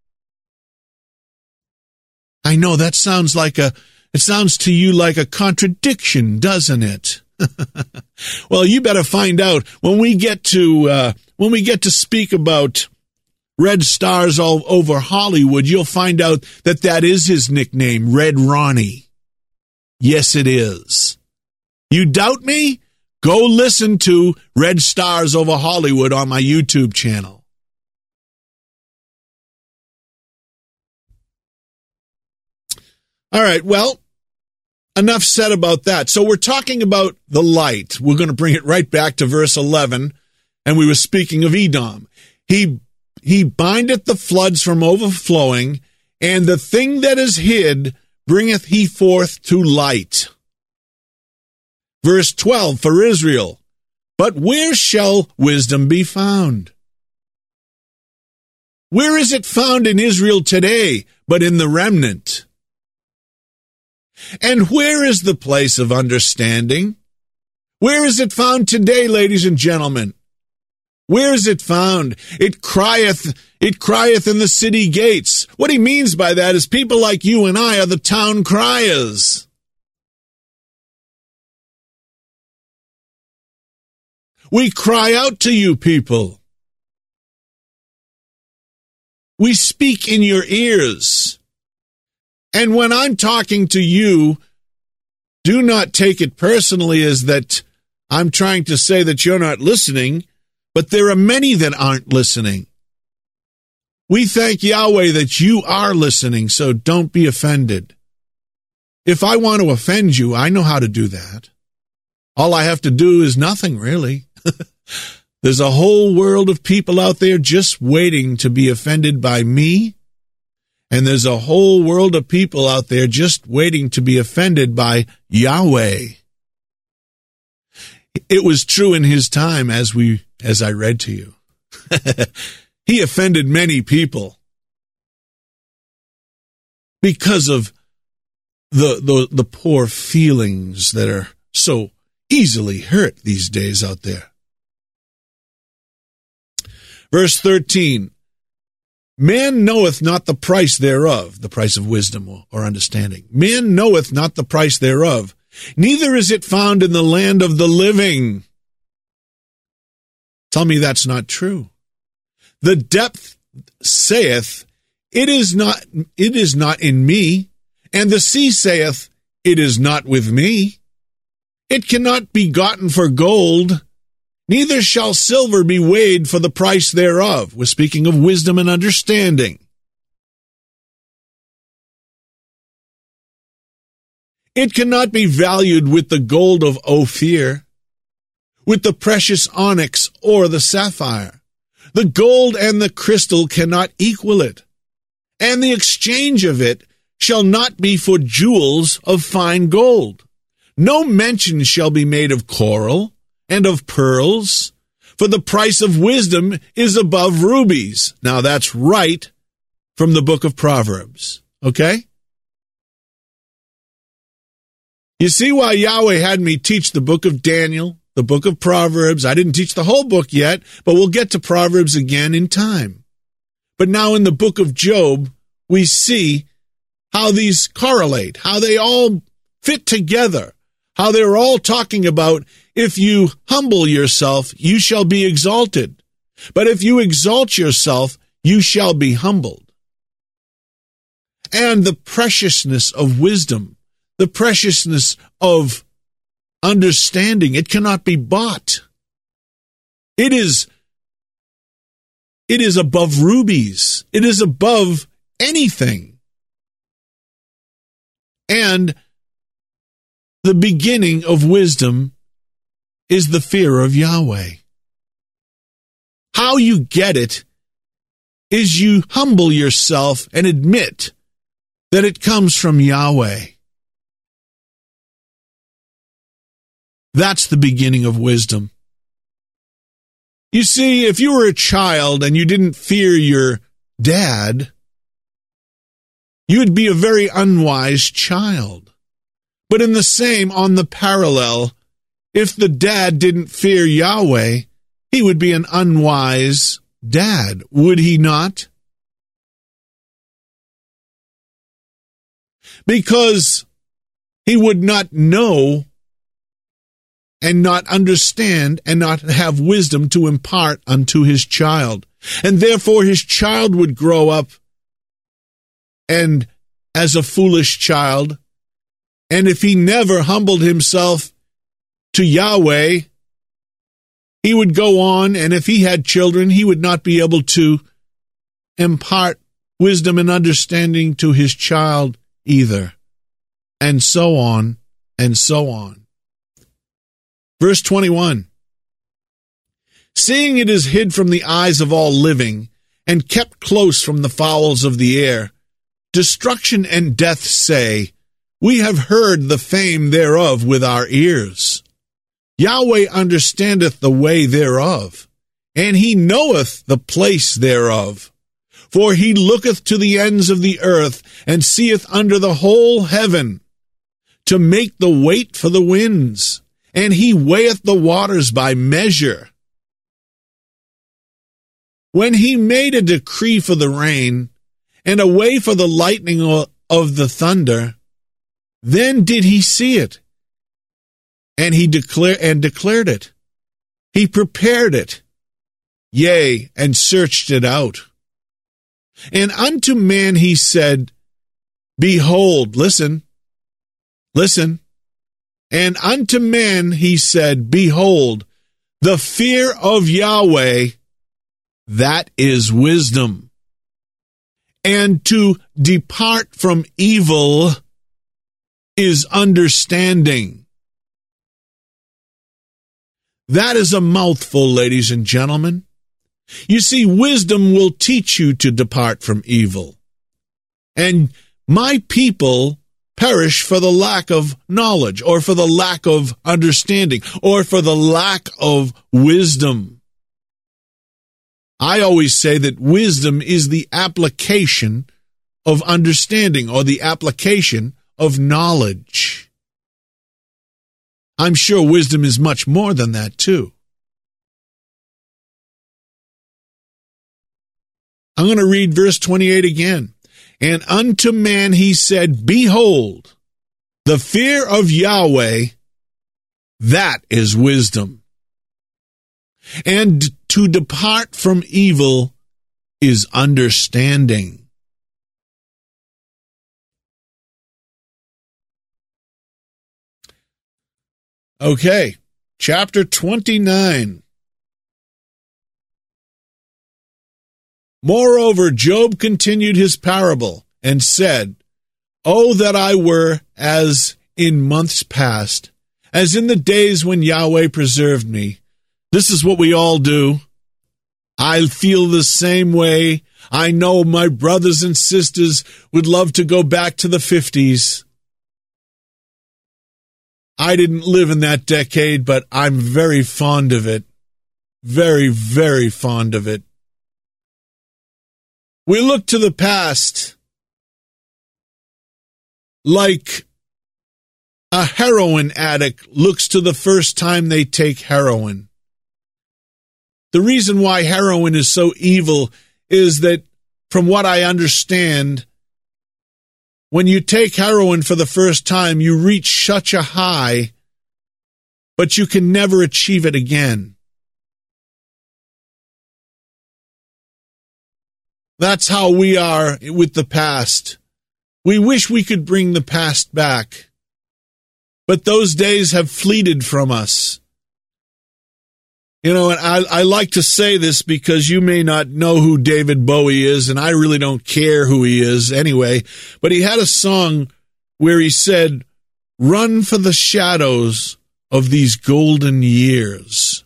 I know that sounds to you like a contradiction, doesn't it? Well, you better find out when we get to speak about Red Stars all over Hollywood. You'll find out that is his nickname, Red Ronnie. Yes, it is. You doubt me? Go listen to Red Stars over Hollywood on my YouTube channel. All right, well, enough said about that. So we're talking about the light. We're going to bring it right back to verse 11, and we were speaking of Edom. He bindeth the floods from overflowing, and the thing that is hid bringeth he forth to light. Verse 12 for Israel, but where shall wisdom be found? Where is it found in Israel today, but in the remnant? And where is the place of understanding? Where is it found today, ladies and gentlemen? Where is it found? It crieth in the city gates. What he means by that is people like you and I are the town criers. We cry out to you people. We speak in your ears. And when I'm talking to you, do not take it personally as that I'm trying to say that you're not listening, but there are many that aren't listening. We thank Yahweh that you are listening, so don't be offended. If I want to offend you, I know how to do that. All I have to do is nothing, really. There's a whole world of people out there just waiting to be offended by me, and there's a whole world of people out there just waiting to be offended by Yahweh. It was true in his time, as I read to you. He offended many people because of the poor feelings that are so easily hurt these days out there. Verse 13, man knoweth not the price thereof, the price of wisdom or understanding. Man knoweth not the price thereof, neither is it found in the land of the living. Tell me that's not true. The depth saith, it is not in me, and the sea saith, it is not with me. It cannot be gotten for gold, neither shall silver be weighed for the price thereof. We're speaking of wisdom and understanding. It cannot be valued with the gold of Ophir, with the precious onyx or the sapphire. The gold and the crystal cannot equal it, and the exchange of it shall not be for jewels of fine gold. No mention shall be made of coral and of pearls, for the price of wisdom is above rubies. Now that's right from the book of Proverbs, okay? You see why Yahweh had me teach the book of Daniel, the book of Proverbs. I didn't teach the whole book yet, but we'll get to Proverbs again in time. But now in the book of Job, we see how these correlate, how they all fit together, how they're all talking about if you humble yourself, you shall be exalted. But if you exalt yourself, you shall be humbled. And the preciousness of wisdom, the preciousness of understanding, it cannot be bought. It is above rubies. It is above anything. And the beginning of wisdom is the fear of Yahweh. How you get it is you humble yourself and admit that it comes from Yahweh. That's the beginning of wisdom. You see, if you were a child and you didn't fear your dad, you'd be a very unwise child. But in the same, on the parallel, if the dad didn't fear Yahweh, he would be an unwise dad, would he not? Because he would not know and not understand and not have wisdom to impart unto his child. And therefore his child would grow up and as a foolish child. And if he never humbled himself to Yahweh, he would go on, and if he had children, he would not be able to impart wisdom and understanding to his child either. and so on, and so on. Verse 21. Seeing it is hid from the eyes of all living, and kept close from the fowls of the air, destruction and death say, we have heard the fame thereof with our ears. Yahweh understandeth the way thereof, and he knoweth the place thereof. For he looketh to the ends of the earth, and seeth under the whole heaven, to make the weight for the winds, and he weigheth the waters by measure. When he made a decree for the rain, and a way for the lightning of the thunder, then did he see it, and he declared it. He prepared it, yea, and searched it out. And unto man he said, behold, listen, and unto man he said, behold, the fear of Yahweh, that is wisdom, and to depart from evil is understanding. That is a mouthful, ladies and gentlemen. You see, wisdom will teach you to depart from evil. And my people perish for the lack of knowledge, or for the lack of understanding, or for the lack of wisdom. I always say that wisdom is the application of understanding, or the application of knowledge. I'm sure wisdom is much more than that, too. I'm going to read verse 28 again. And unto man he said, behold, the fear of Yahweh, that is wisdom. And to depart from evil is understanding. Okay, chapter 29. Moreover, Job continued his parable and said, O that I were as in months past, as in the days when Yahweh preserved me. This is what we all do. I feel the same way. I know my brothers and sisters would love to go back to the 50s. I didn't live in that decade, but I'm very fond of it. Very, very fond of it. We look to the past like a heroin addict looks to the first time they take heroin. The reason why heroin is so evil is that, from what I understand, when you take heroin for the first time, you reach such a high, but you can never achieve it again. That's how we are with the past. We wish we could bring the past back, but those days have fleeted from us. You know, and I like to say this because you may not know who David Bowie is, and I really don't care who he is anyway, but he had a song where he said, run for the shadows of these golden years.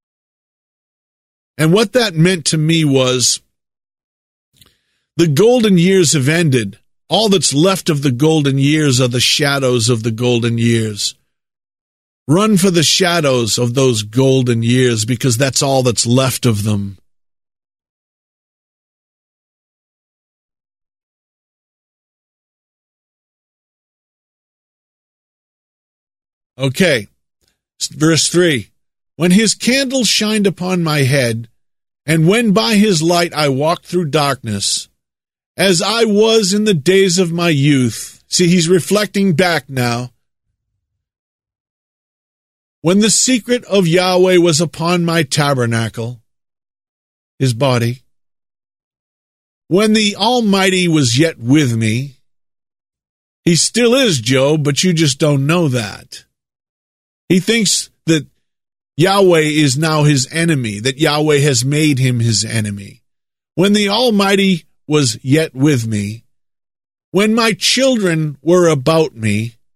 And what that meant to me was, the golden years have ended. All that's left of the golden years are the shadows of the golden years. Run for the shadows of those golden years, because that's all that's left of them. Okay, verse 3. When his candle shined upon my head, and when by his light I walked through darkness, as I was in the days of my youth. See, he's reflecting back now. When the secret of Yahweh was upon my tabernacle, his body, when the Almighty was yet with me, he still is, Job, but you just don't know that. He thinks that Yahweh is now his enemy, that Yahweh has made him his enemy. When the Almighty was yet with me, when my children were about me,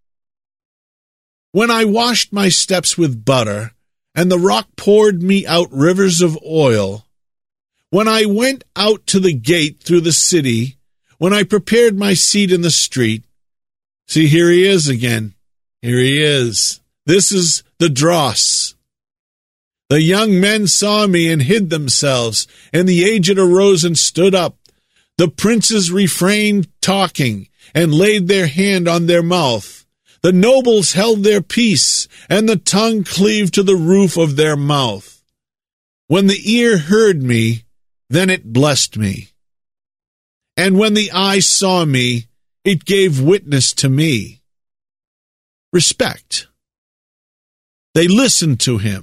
When I washed my steps with butter, and the rock poured me out rivers of oil, when I went out to the gate through the city, when I prepared my seat in the street. See, here he is again. Here he is. This is the dross. The young men saw me and hid themselves, and the aged arose and stood up. The princes refrained talking, and laid their hand on their mouth. The nobles held their peace, and the tongue cleaved to the roof of their mouth. When the ear heard me, then it blessed me. And when the eye saw me, it gave witness to me. Respect. They listened to him.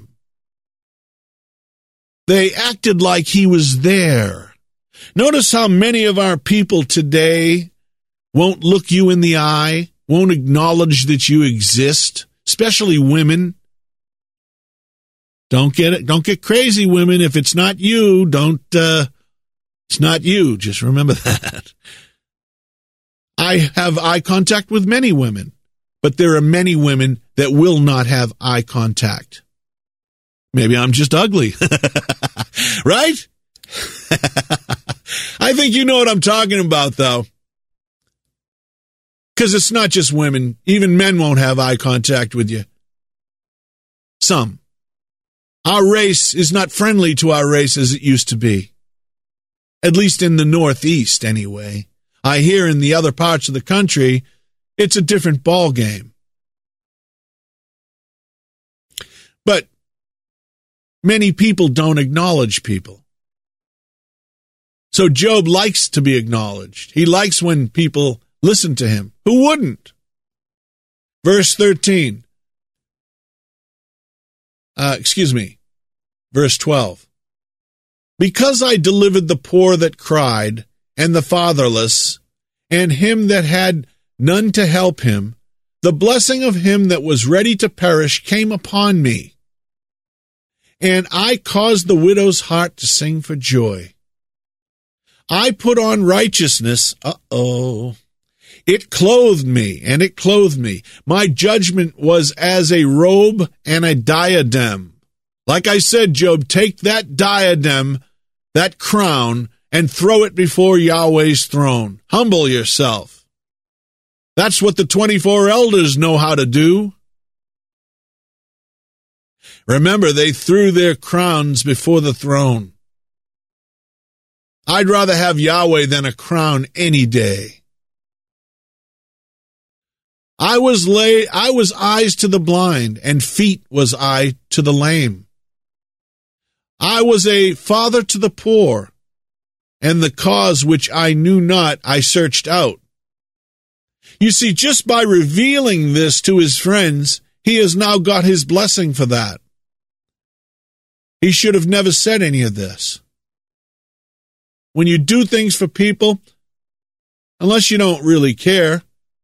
They acted like he was there. Notice how many of our people today won't look you in the eye, won't acknowledge that you exist, especially women. Don't get crazy, women. If it's not you, it's not you. Just remember that. I have eye contact with many women, but there are many women that will not have eye contact. Maybe I'm just ugly. Right? I think you know what I'm talking about, though. Because it's not just women. Even men won't have eye contact with you. Some. Our race is not friendly to our race as it used to be. At least in the Northeast, anyway. I hear in the other parts of the country, it's a different ball game. But many people don't acknowledge people. So Job likes to be acknowledged. He likes when people listen to him. Who wouldn't? Verse 13. Verse 12. Because I delivered the poor that cried, and the fatherless, and him that had none to help him, the blessing of him that was ready to perish came upon me. And I caused the widow's heart to sing for joy. I put on righteousness. It clothed me, and it clothed me. My judgment was as a robe and a diadem. Like I said, Job, take that diadem, that crown, and throw it before Yahweh's throne. Humble yourself. That's what the 24 elders know how to do. Remember, they threw their crowns before the throne. I'd rather have Yahweh than a crown any day. I was eyes to the blind, and feet was I to the lame. I was a father to the poor, and the cause which I knew not I searched out. You see, just by revealing this to his friends, he has now got his blessing for that. He should have never said any of this. When you do things for people, unless you don't really care,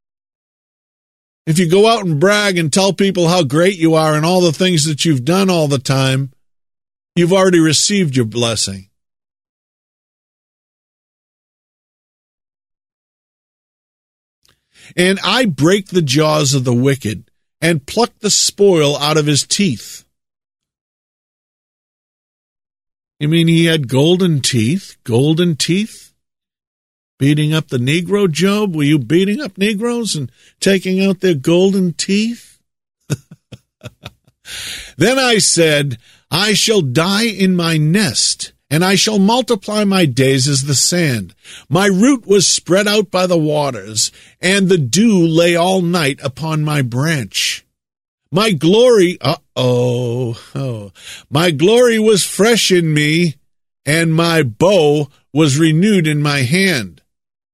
if you go out and brag and tell people how great you are and all the things that you've done all the time, you've already received your blessing. And I break the jaws of the wicked and pluck the spoil out of his teeth. You mean he had golden teeth? Golden teeth? Beating up the Negro, Job? Were you beating up Negroes and taking out their golden teeth? Then I said, I shall die in my nest, and I shall multiply my days as the sand. My root was spread out by the waters, and the dew lay all night upon my branch. My glory, my glory was fresh in me, and my bow was renewed in my hand.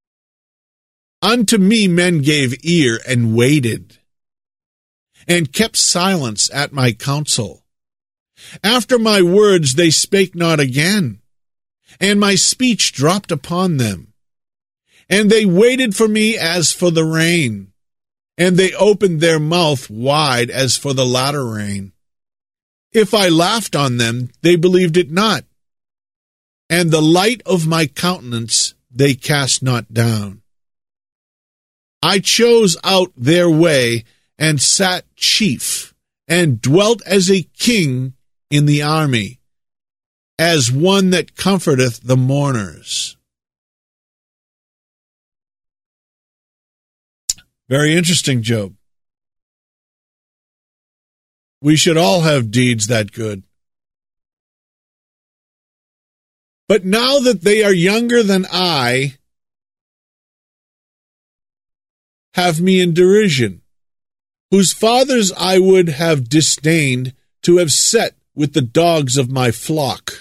Unto me men gave ear and waited, and kept silence at my counsel. After my words they spake not again, and my speech dropped upon them. And they waited for me as for the rain, and they opened their mouth wide as for the latter rain. If I laughed on them, they believed it not, and the light of my countenance they cast not down. I chose out their way and sat chief, and dwelt as a king in the army, as one that comforteth the mourners. Very interesting, Job. We should all have deeds that good. But now that they are younger than I, have me in derision, whose fathers I would have disdained to have set with the dogs of my flock.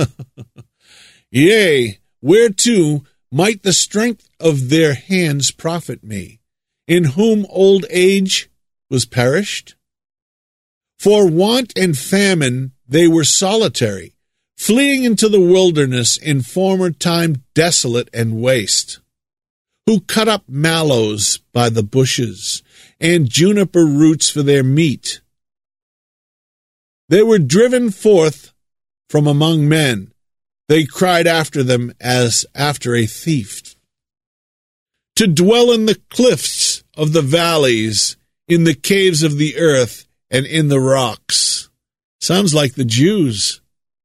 Yea, whereto might the strength of their hands profit me, in whom old age was perished? For want and famine they were solitary, fleeing into the wilderness in former time desolate and waste, who cut up mallows by the bushes, and juniper roots for their meat. They were driven forth from among men. They cried after them as after a thief. To dwell in the cliffs of the valleys, in the caves of the earth, and in the rocks. Sounds like the Jews.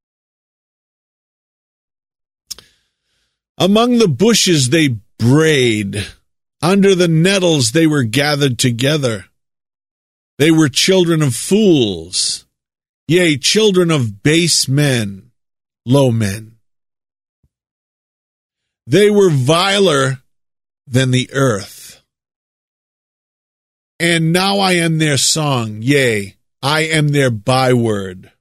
Among the bushes they brayed. Under the nettles they were gathered together. They were children of fools, yea, children of base men, low men. They were viler than the earth. And now I am their song, yea, I am their byword.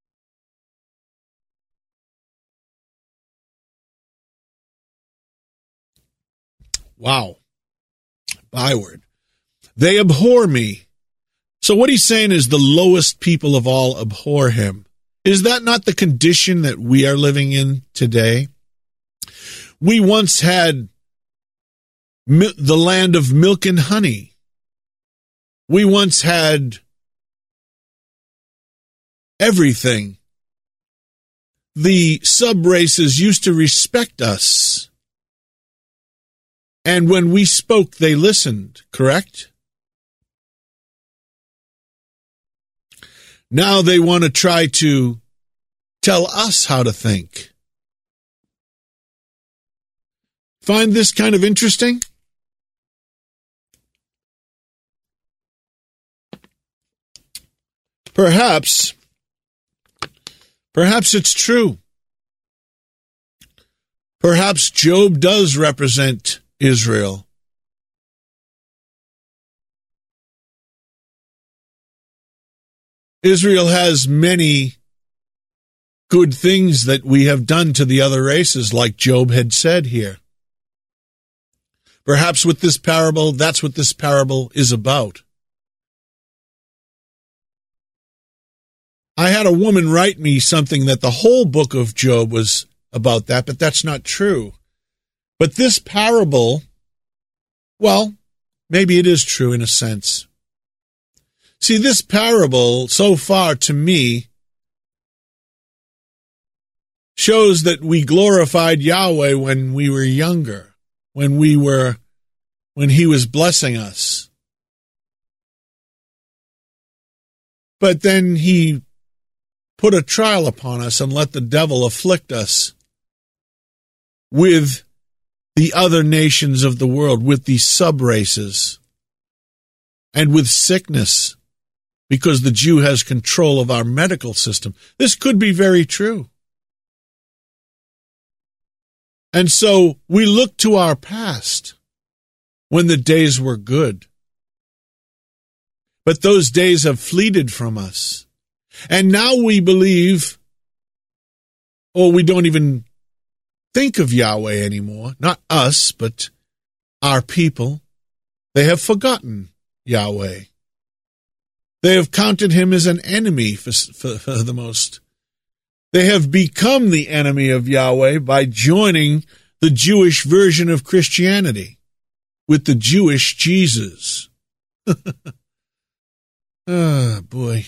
Wow. Byword. They abhor me. So what he's saying is the lowest people of all abhor him. Is that not the condition that we are living in today? We once had the land of milk and honey. We once had everything. The sub-races used to respect us. And when we spoke, they listened, correct? Now they want to try to tell us how to think. Find this kind of interesting? Perhaps it's true. Perhaps Job does represent Israel. Israel has many good things that we have done to the other races, like Job had said here. Perhaps with this parable, that's what this parable is about. I had a woman write me something that the whole book of Job was about that, but that's not true. But this parable, well, maybe it is true in a sense. See, this parable, so far to me, shows that we glorified Yahweh when we were younger, when He was blessing us. But then He put a trial upon us and let the devil afflict us with the other nations of the world, with the sub-races, and with sickness, because the Jew has control of our medical system. This could be very true. And so we look to our past when the days were good. But those days have fleeted from us. And now we believe, or we don't even think of Yahweh anymore. Not us, but our people. They have forgotten Yahweh. They have counted him as an enemy for the most. They have become the enemy of Yahweh by joining the Jewish version of Christianity with the Jewish Jesus. Ah, boy.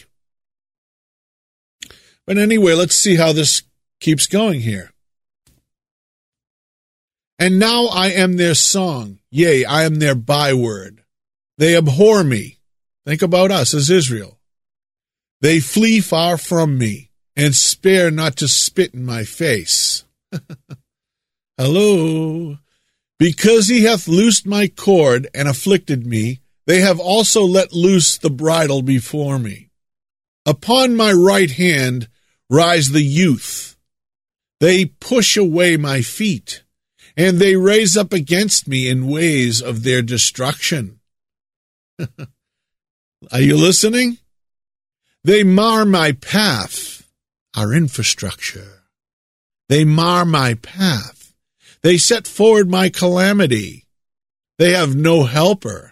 But anyway, let's see how this keeps going here. And now I am their song, yea, I am their byword. They abhor me. Think about us as Israel. They flee far from me and spare not to spit in my face. Hello. Because he hath loosed my cord and afflicted me, they have also let loose the bridle before me. Upon my right hand rise the youth. They push away my feet, and they raise up against me in ways of their destruction. Are you listening? They mar my path, our infrastructure. They mar my path. They set forward my calamity. They have no helper.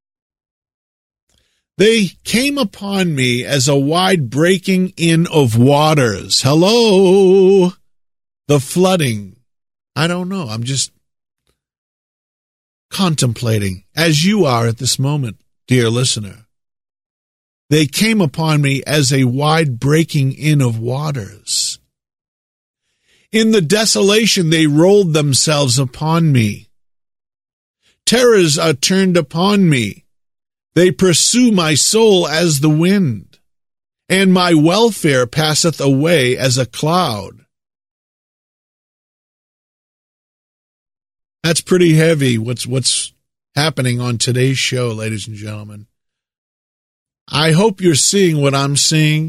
They came upon me as a wide breaking in of waters. Hello? The flooding. I don't know. I'm just contemplating, as you are at this moment, dear listener. They came upon me as a wide breaking in of waters. In the desolation they rolled themselves upon me. Terrors are turned upon me. They pursue my soul as the wind, and my welfare passeth away as a cloud. That's pretty heavy, what's happening on today's show, ladies and gentlemen. I hope you're seeing what I'm seeing.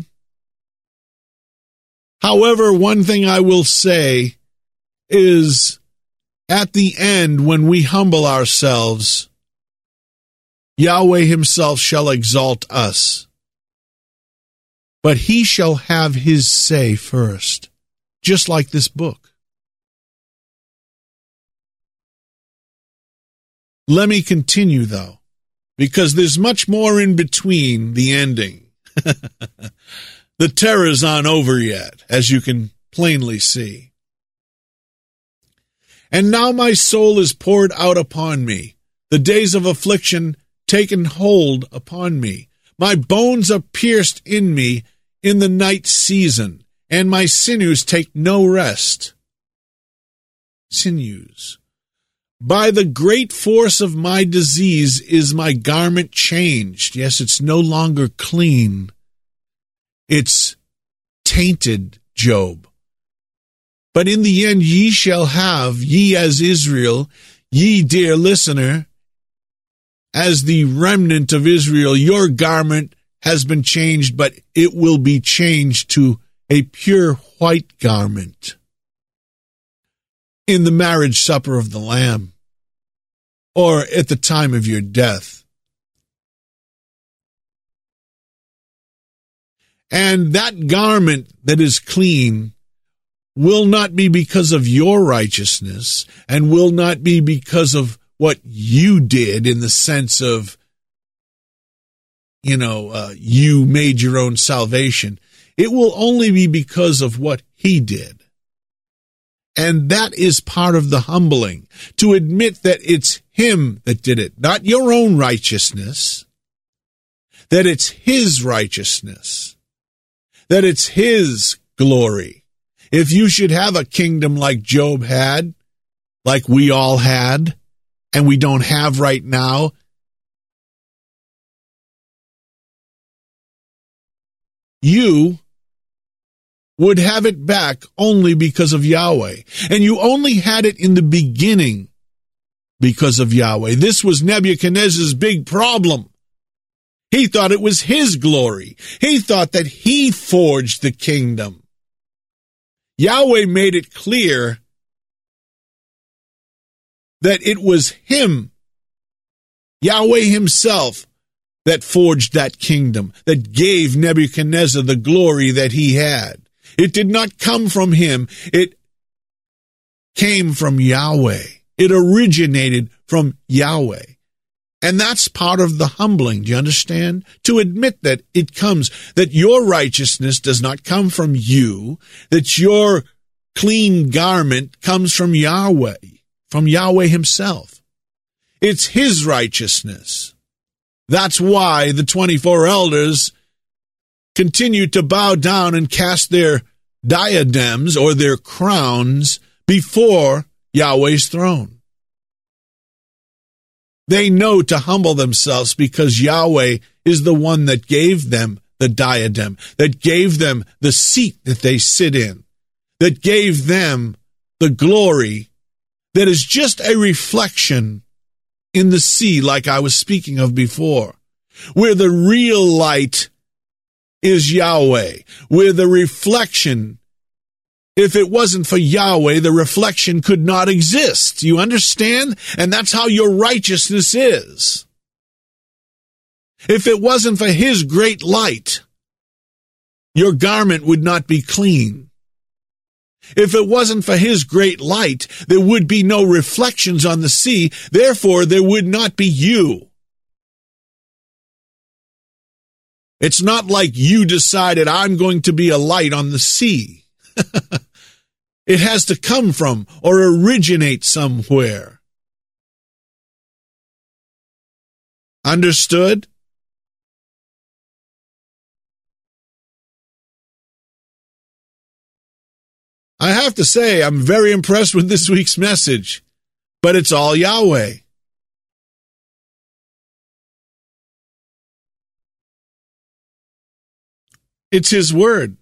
However, one thing I will say is, at the end, when we humble ourselves, Yahweh himself shall exalt us. But he shall have his say first, just like this book. Let me continue, though, because there's much more in between the ending. The terror's aren't over yet, as you can plainly see. And now my soul is poured out upon me, the days of affliction taken hold upon me. My bones are pierced in me in the night season, and my sinews take no rest. Sinews. By the great force of my disease is my garment changed. Yes, it's no longer clean. It's tainted, Job. But in the end ye shall have, ye as Israel, ye dear listener, as the remnant of Israel, your garment has been changed, but it will be changed to a pure white garment in the marriage supper of the Lamb, or at the time of your death. And that garment that is clean will not be because of your righteousness, and will not be because of what you did in the sense of, you made your own salvation. It will only be because of what he did. And that is part of the humbling, to admit that it's him that did it, not your own righteousness, that it's his righteousness, that it's his glory. If you should have a kingdom like Job had, like we all had, and we don't have right now, you would have it back only because of Yahweh. And you only had it in the beginning because of Yahweh. This was Nebuchadnezzar's big problem. He thought it was his glory. He thought that he forged the kingdom. Yahweh made it clear that it was him, Yahweh himself, that forged that kingdom, that gave Nebuchadnezzar the glory that he had. It did not come from him. It came from Yahweh. It originated from Yahweh. And that's part of the humbling, do you understand? To admit that it comes, that your righteousness does not come from you, that your clean garment comes from Yahweh himself. It's his righteousness. That's why the 24 elders continue to bow down and cast their diadems or their crowns before Yahweh's throne. They know to humble themselves because Yahweh is the one that gave them the diadem, that gave them the seat that they sit in, that gave them the glory that is just a reflection in the sea, like I was speaking of before, where the real light is Yahweh, where the reflection, if it wasn't for Yahweh, the reflection could not exist. You understand? And that's how your righteousness is. If it wasn't for his great light, your garment would not be clean. If it wasn't for his great light, there would be no reflections on the sea. Therefore, there would not be you. It's not like you decided, I'm going to be a light on the sea. It has to come from or originate somewhere. Understood? I have to say, I'm very impressed with this week's message, but it's all Yahweh. It's his word.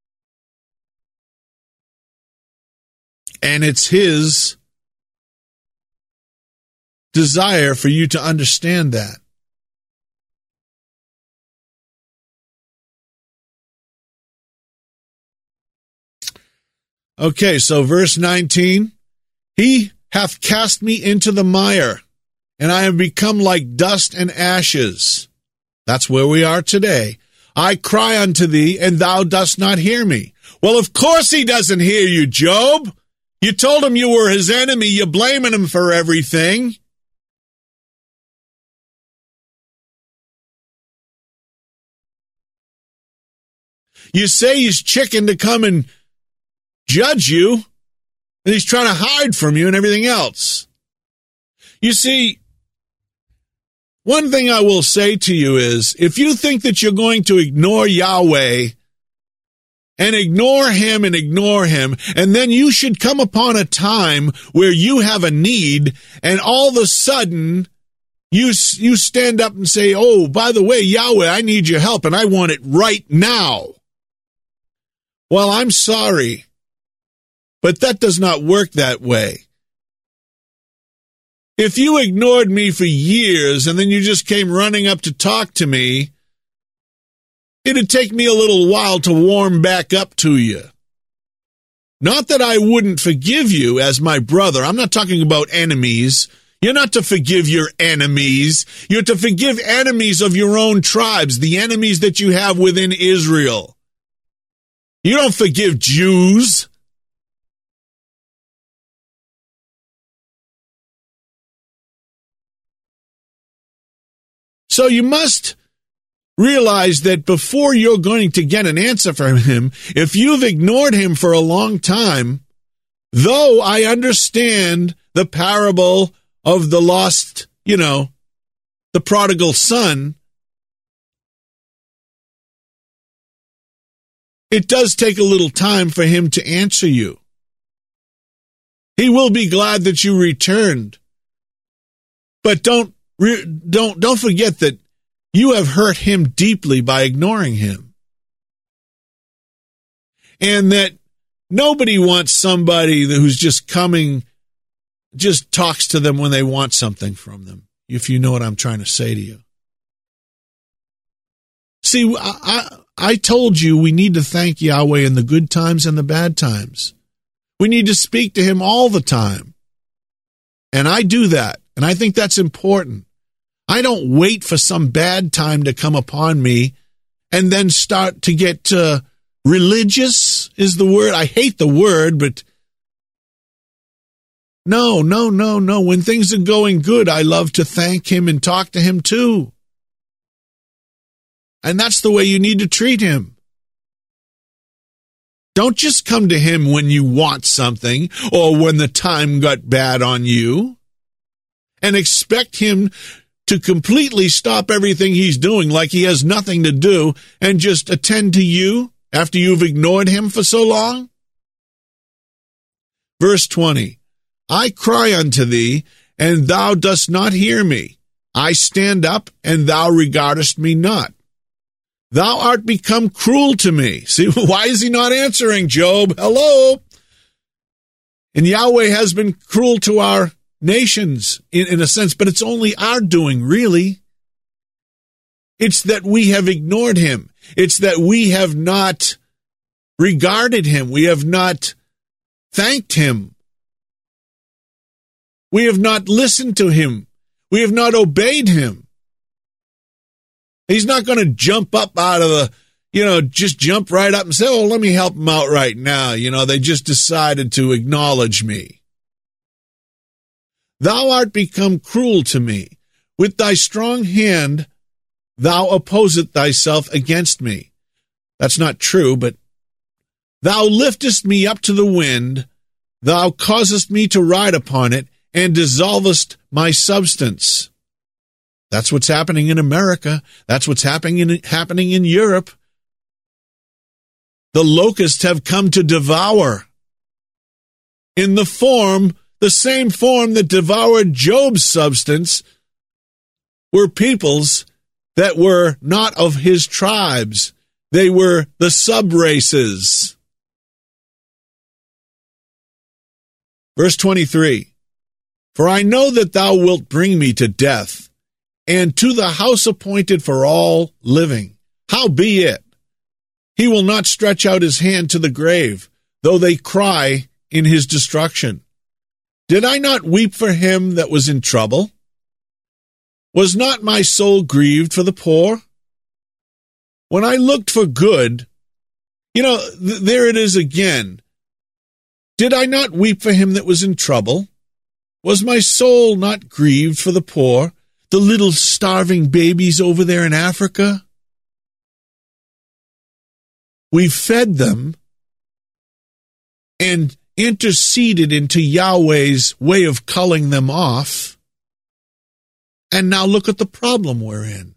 And it's his desire for you to understand that. Okay, so verse 19, he hath cast me into the mire, and I have become like dust and ashes. That's where we are today. I cry unto thee, and thou dost not hear me. Well, of course he doesn't hear you, Job. You told him you were his enemy. You're blaming him for everything. You say he's chicken to come and judge you, and he's trying to hide from you and everything else. You see, one thing I will say to you is, if you think that you're going to ignore Yahweh and ignore him, and then you should come upon a time where you have a need, and all of a sudden you stand up and say, oh, by the way, Yahweh, I need your help, and I want it right now. Well, I'm sorry, but that does not work that way. If you ignored me for years and then you just came running up to talk to me, it'd take me a little while to warm back up to you. Not that I wouldn't forgive you as my brother. I'm not talking about enemies. You're not to forgive your enemies. You're to forgive enemies of your own tribes, the enemies that you have within Israel. You don't forgive Jews. So you must realize that before you're going to get an answer from him, if you've ignored him for a long time, though I understand the parable of the lost, the prodigal son, it does take a little time for him to answer you. He will be glad that you returned. But don't forget that you have hurt him deeply by ignoring him. And that nobody wants somebody who's just coming, just talks to them when they want something from them, if you know what I'm trying to say to you. See, I told you we need to thank Yahweh in the good times and the bad times. We need to speak to him all the time. And I do that. And I think that's important. I don't wait for some bad time to come upon me and then start to get religious is the word. I hate the word, but no. When things are going good, I love to thank him and talk to him too. And that's the way you need to treat him. Don't just come to him when you want something or when the time got bad on you and expect him to completely stop everything he's doing like he has nothing to do and just attend to you after you've ignored him for so long? Verse 20, I cry unto thee, and thou dost not hear me. I stand up, and thou regardest me not. Thou art become cruel to me. See, why is he not answering, Job? Hello? And Yahweh has been cruel to our nations in a sense, but it's only our doing, really. It's that we have ignored him. It's that we have not regarded him. We have not thanked him. We have not listened to him. We have not obeyed him. He's not going to jump up out of the, just jump right up and say, oh, let me help them out right now. They just decided to acknowledge me. Thou art become cruel to me. With thy strong hand, thou opposest thyself against me. That's not true, but thou liftest me up to the wind. Thou causest me to ride upon it, and dissolvest my substance. That's what's happening in America. That's what's happening in Europe. The locusts have come to devour in the same form that devoured Job's substance were peoples that were not of his tribes. They were the sub-races. Verse 23. For I know that thou wilt bring me to death, and to the house appointed for all living. Howbeit, he will not stretch out his hand to the grave, though they cry in his destruction. Did I not weep for him that was in trouble? Was not my soul grieved for the poor? When I looked for good, there it is again. Did I not weep for him that was in trouble? Was my soul not grieved for the poor, the little starving babies over there in Africa? We fed them and interceded into Yahweh's way of culling them off. And now look at the problem we're in.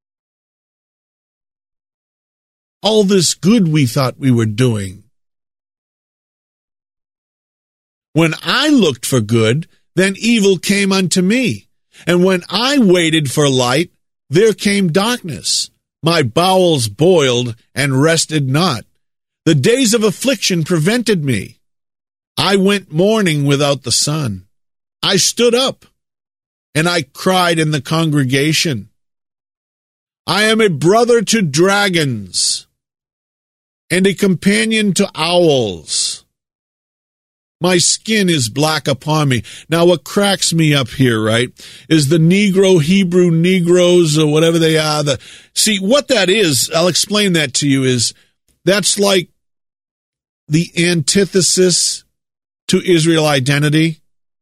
All this good we thought we were doing. When I looked for good, then evil came unto me. And when I waited for light, there came darkness. My bowels boiled and rested not. The days of affliction prevented me. I went mourning without the sun. I stood up, and I cried in the congregation. I am a brother to dragons, and a companion to owls. My skin is black upon me. Now, what cracks me up here, right, is the Hebrew Negroes, or whatever they are. See, what that is, I'll explain that to you, that's like the antithesis to Israel identity.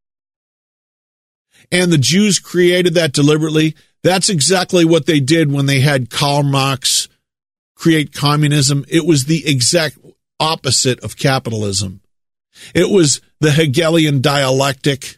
And the Jews created that deliberately. That's exactly what they did when they had Karl Marx create communism. It was the exact opposite of capitalism. It was the Hegelian dialectic.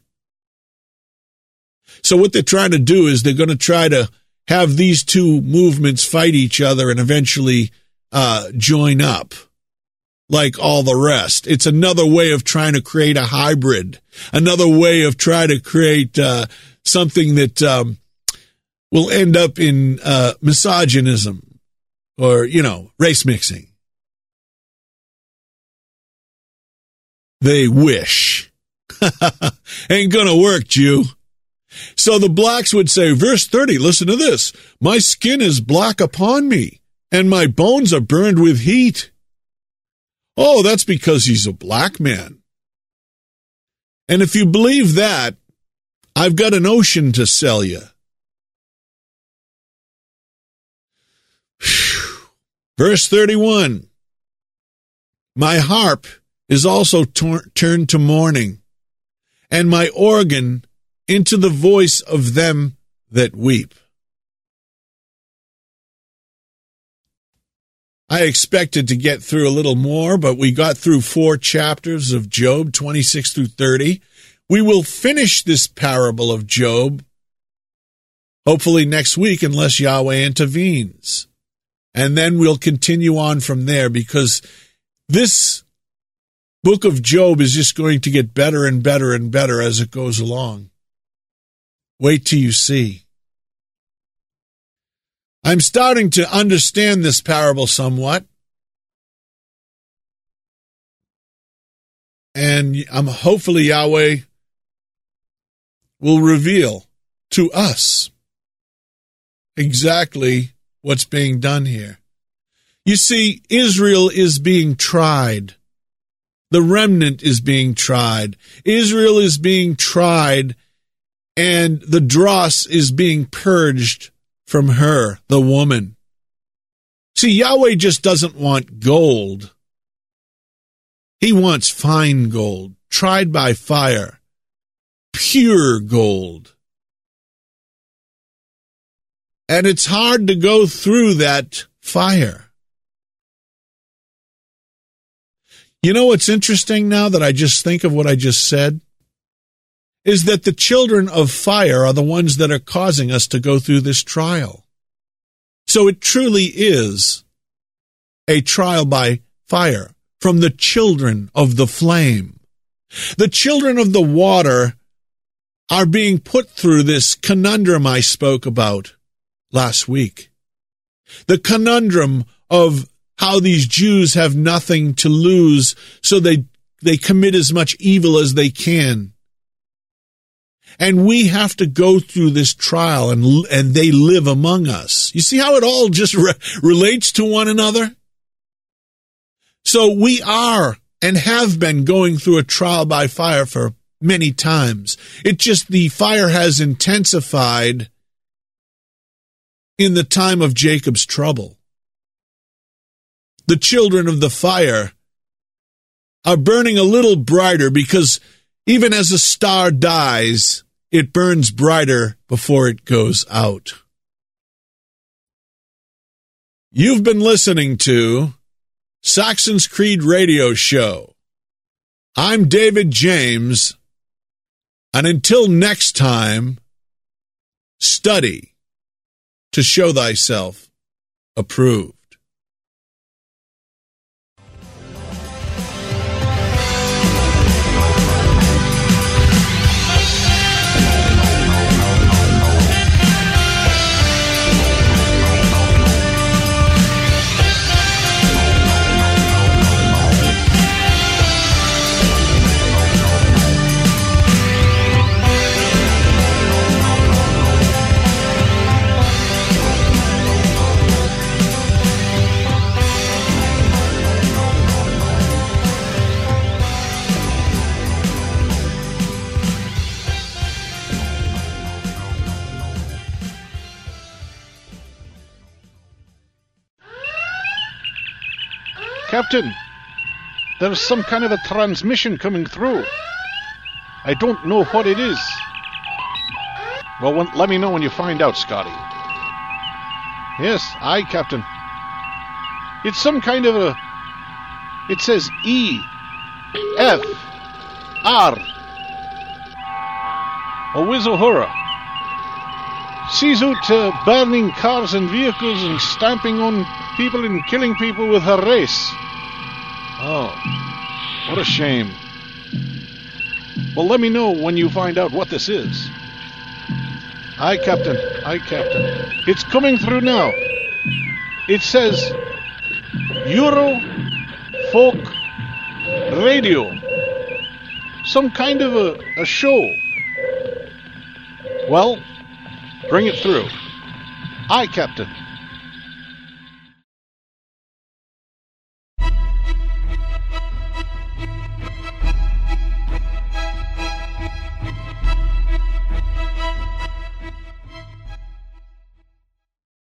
So what they're trying to do is they're going to try to have these two movements fight each other and eventually join up like all the rest. It's another way of trying to create a hybrid, another way of trying to create something that will end up in misogynism or, race mixing. They wish. Ain't gonna work, Jew. So the blacks would say, verse 30, listen to this. My skin is black upon me, and my bones are burned with heat. Oh, that's because he's a black man. And if you believe that, I've got an ocean to sell you. Verse 31. My harp is also turned to mourning, and my organ into the voice of them that weep. I expected to get through a little more, but we got through 4 chapters of Job, 26 through 30. We will finish this parable of Job, hopefully next week, unless Yahweh intervenes. And then we'll continue on from there, because this book of Job is just going to get better and better and better as it goes along. Wait till you see. I'm starting to understand this parable somewhat. And hopefully Yahweh will reveal to us exactly what's being done here. You see, Israel is being tried. The remnant is being tried. Israel is being tried, and the dross is being purged from her, the woman. See, Yahweh just doesn't want gold. He wants fine gold, tried by fire, pure gold. And it's hard to go through that fire. You know what's interesting now that I just think of what I just said? Is that the children of fire are the ones that are causing us to go through this trial. So it truly is a trial by fire from the children of the flame. The children of the water are being put through this conundrum I spoke about last week. The conundrum of how these Jews have nothing to lose, so they commit as much evil as they can. And we have to go through this trial, and they live among us. You see how it all just relates to one another? So we are and have been going through a trial by fire for many times. The fire has intensified in the time of Jacob's trouble. The children of the fire are burning a little brighter because even as a star dies, it burns brighter before it goes out. You've been listening to Saxon's Creed Radio Show. I'm David James, and until next time, study to show thyself approved. Captain, there's some kind of a transmission coming through. I don't know what it is. Well, let me know when you find out, Scotty. Yes, aye, Captain. It's some kind of a... It says E, F, R. A Wizohura. Sees out burning cars and vehicles and stamping on people and killing people with her race. Oh, what a shame. Well, let me know when you find out what this is. Aye, Captain. Aye, Captain. It's coming through now. It says Euro Folk Radio. Some kind of a show. Well, bring it through. Aye, Captain.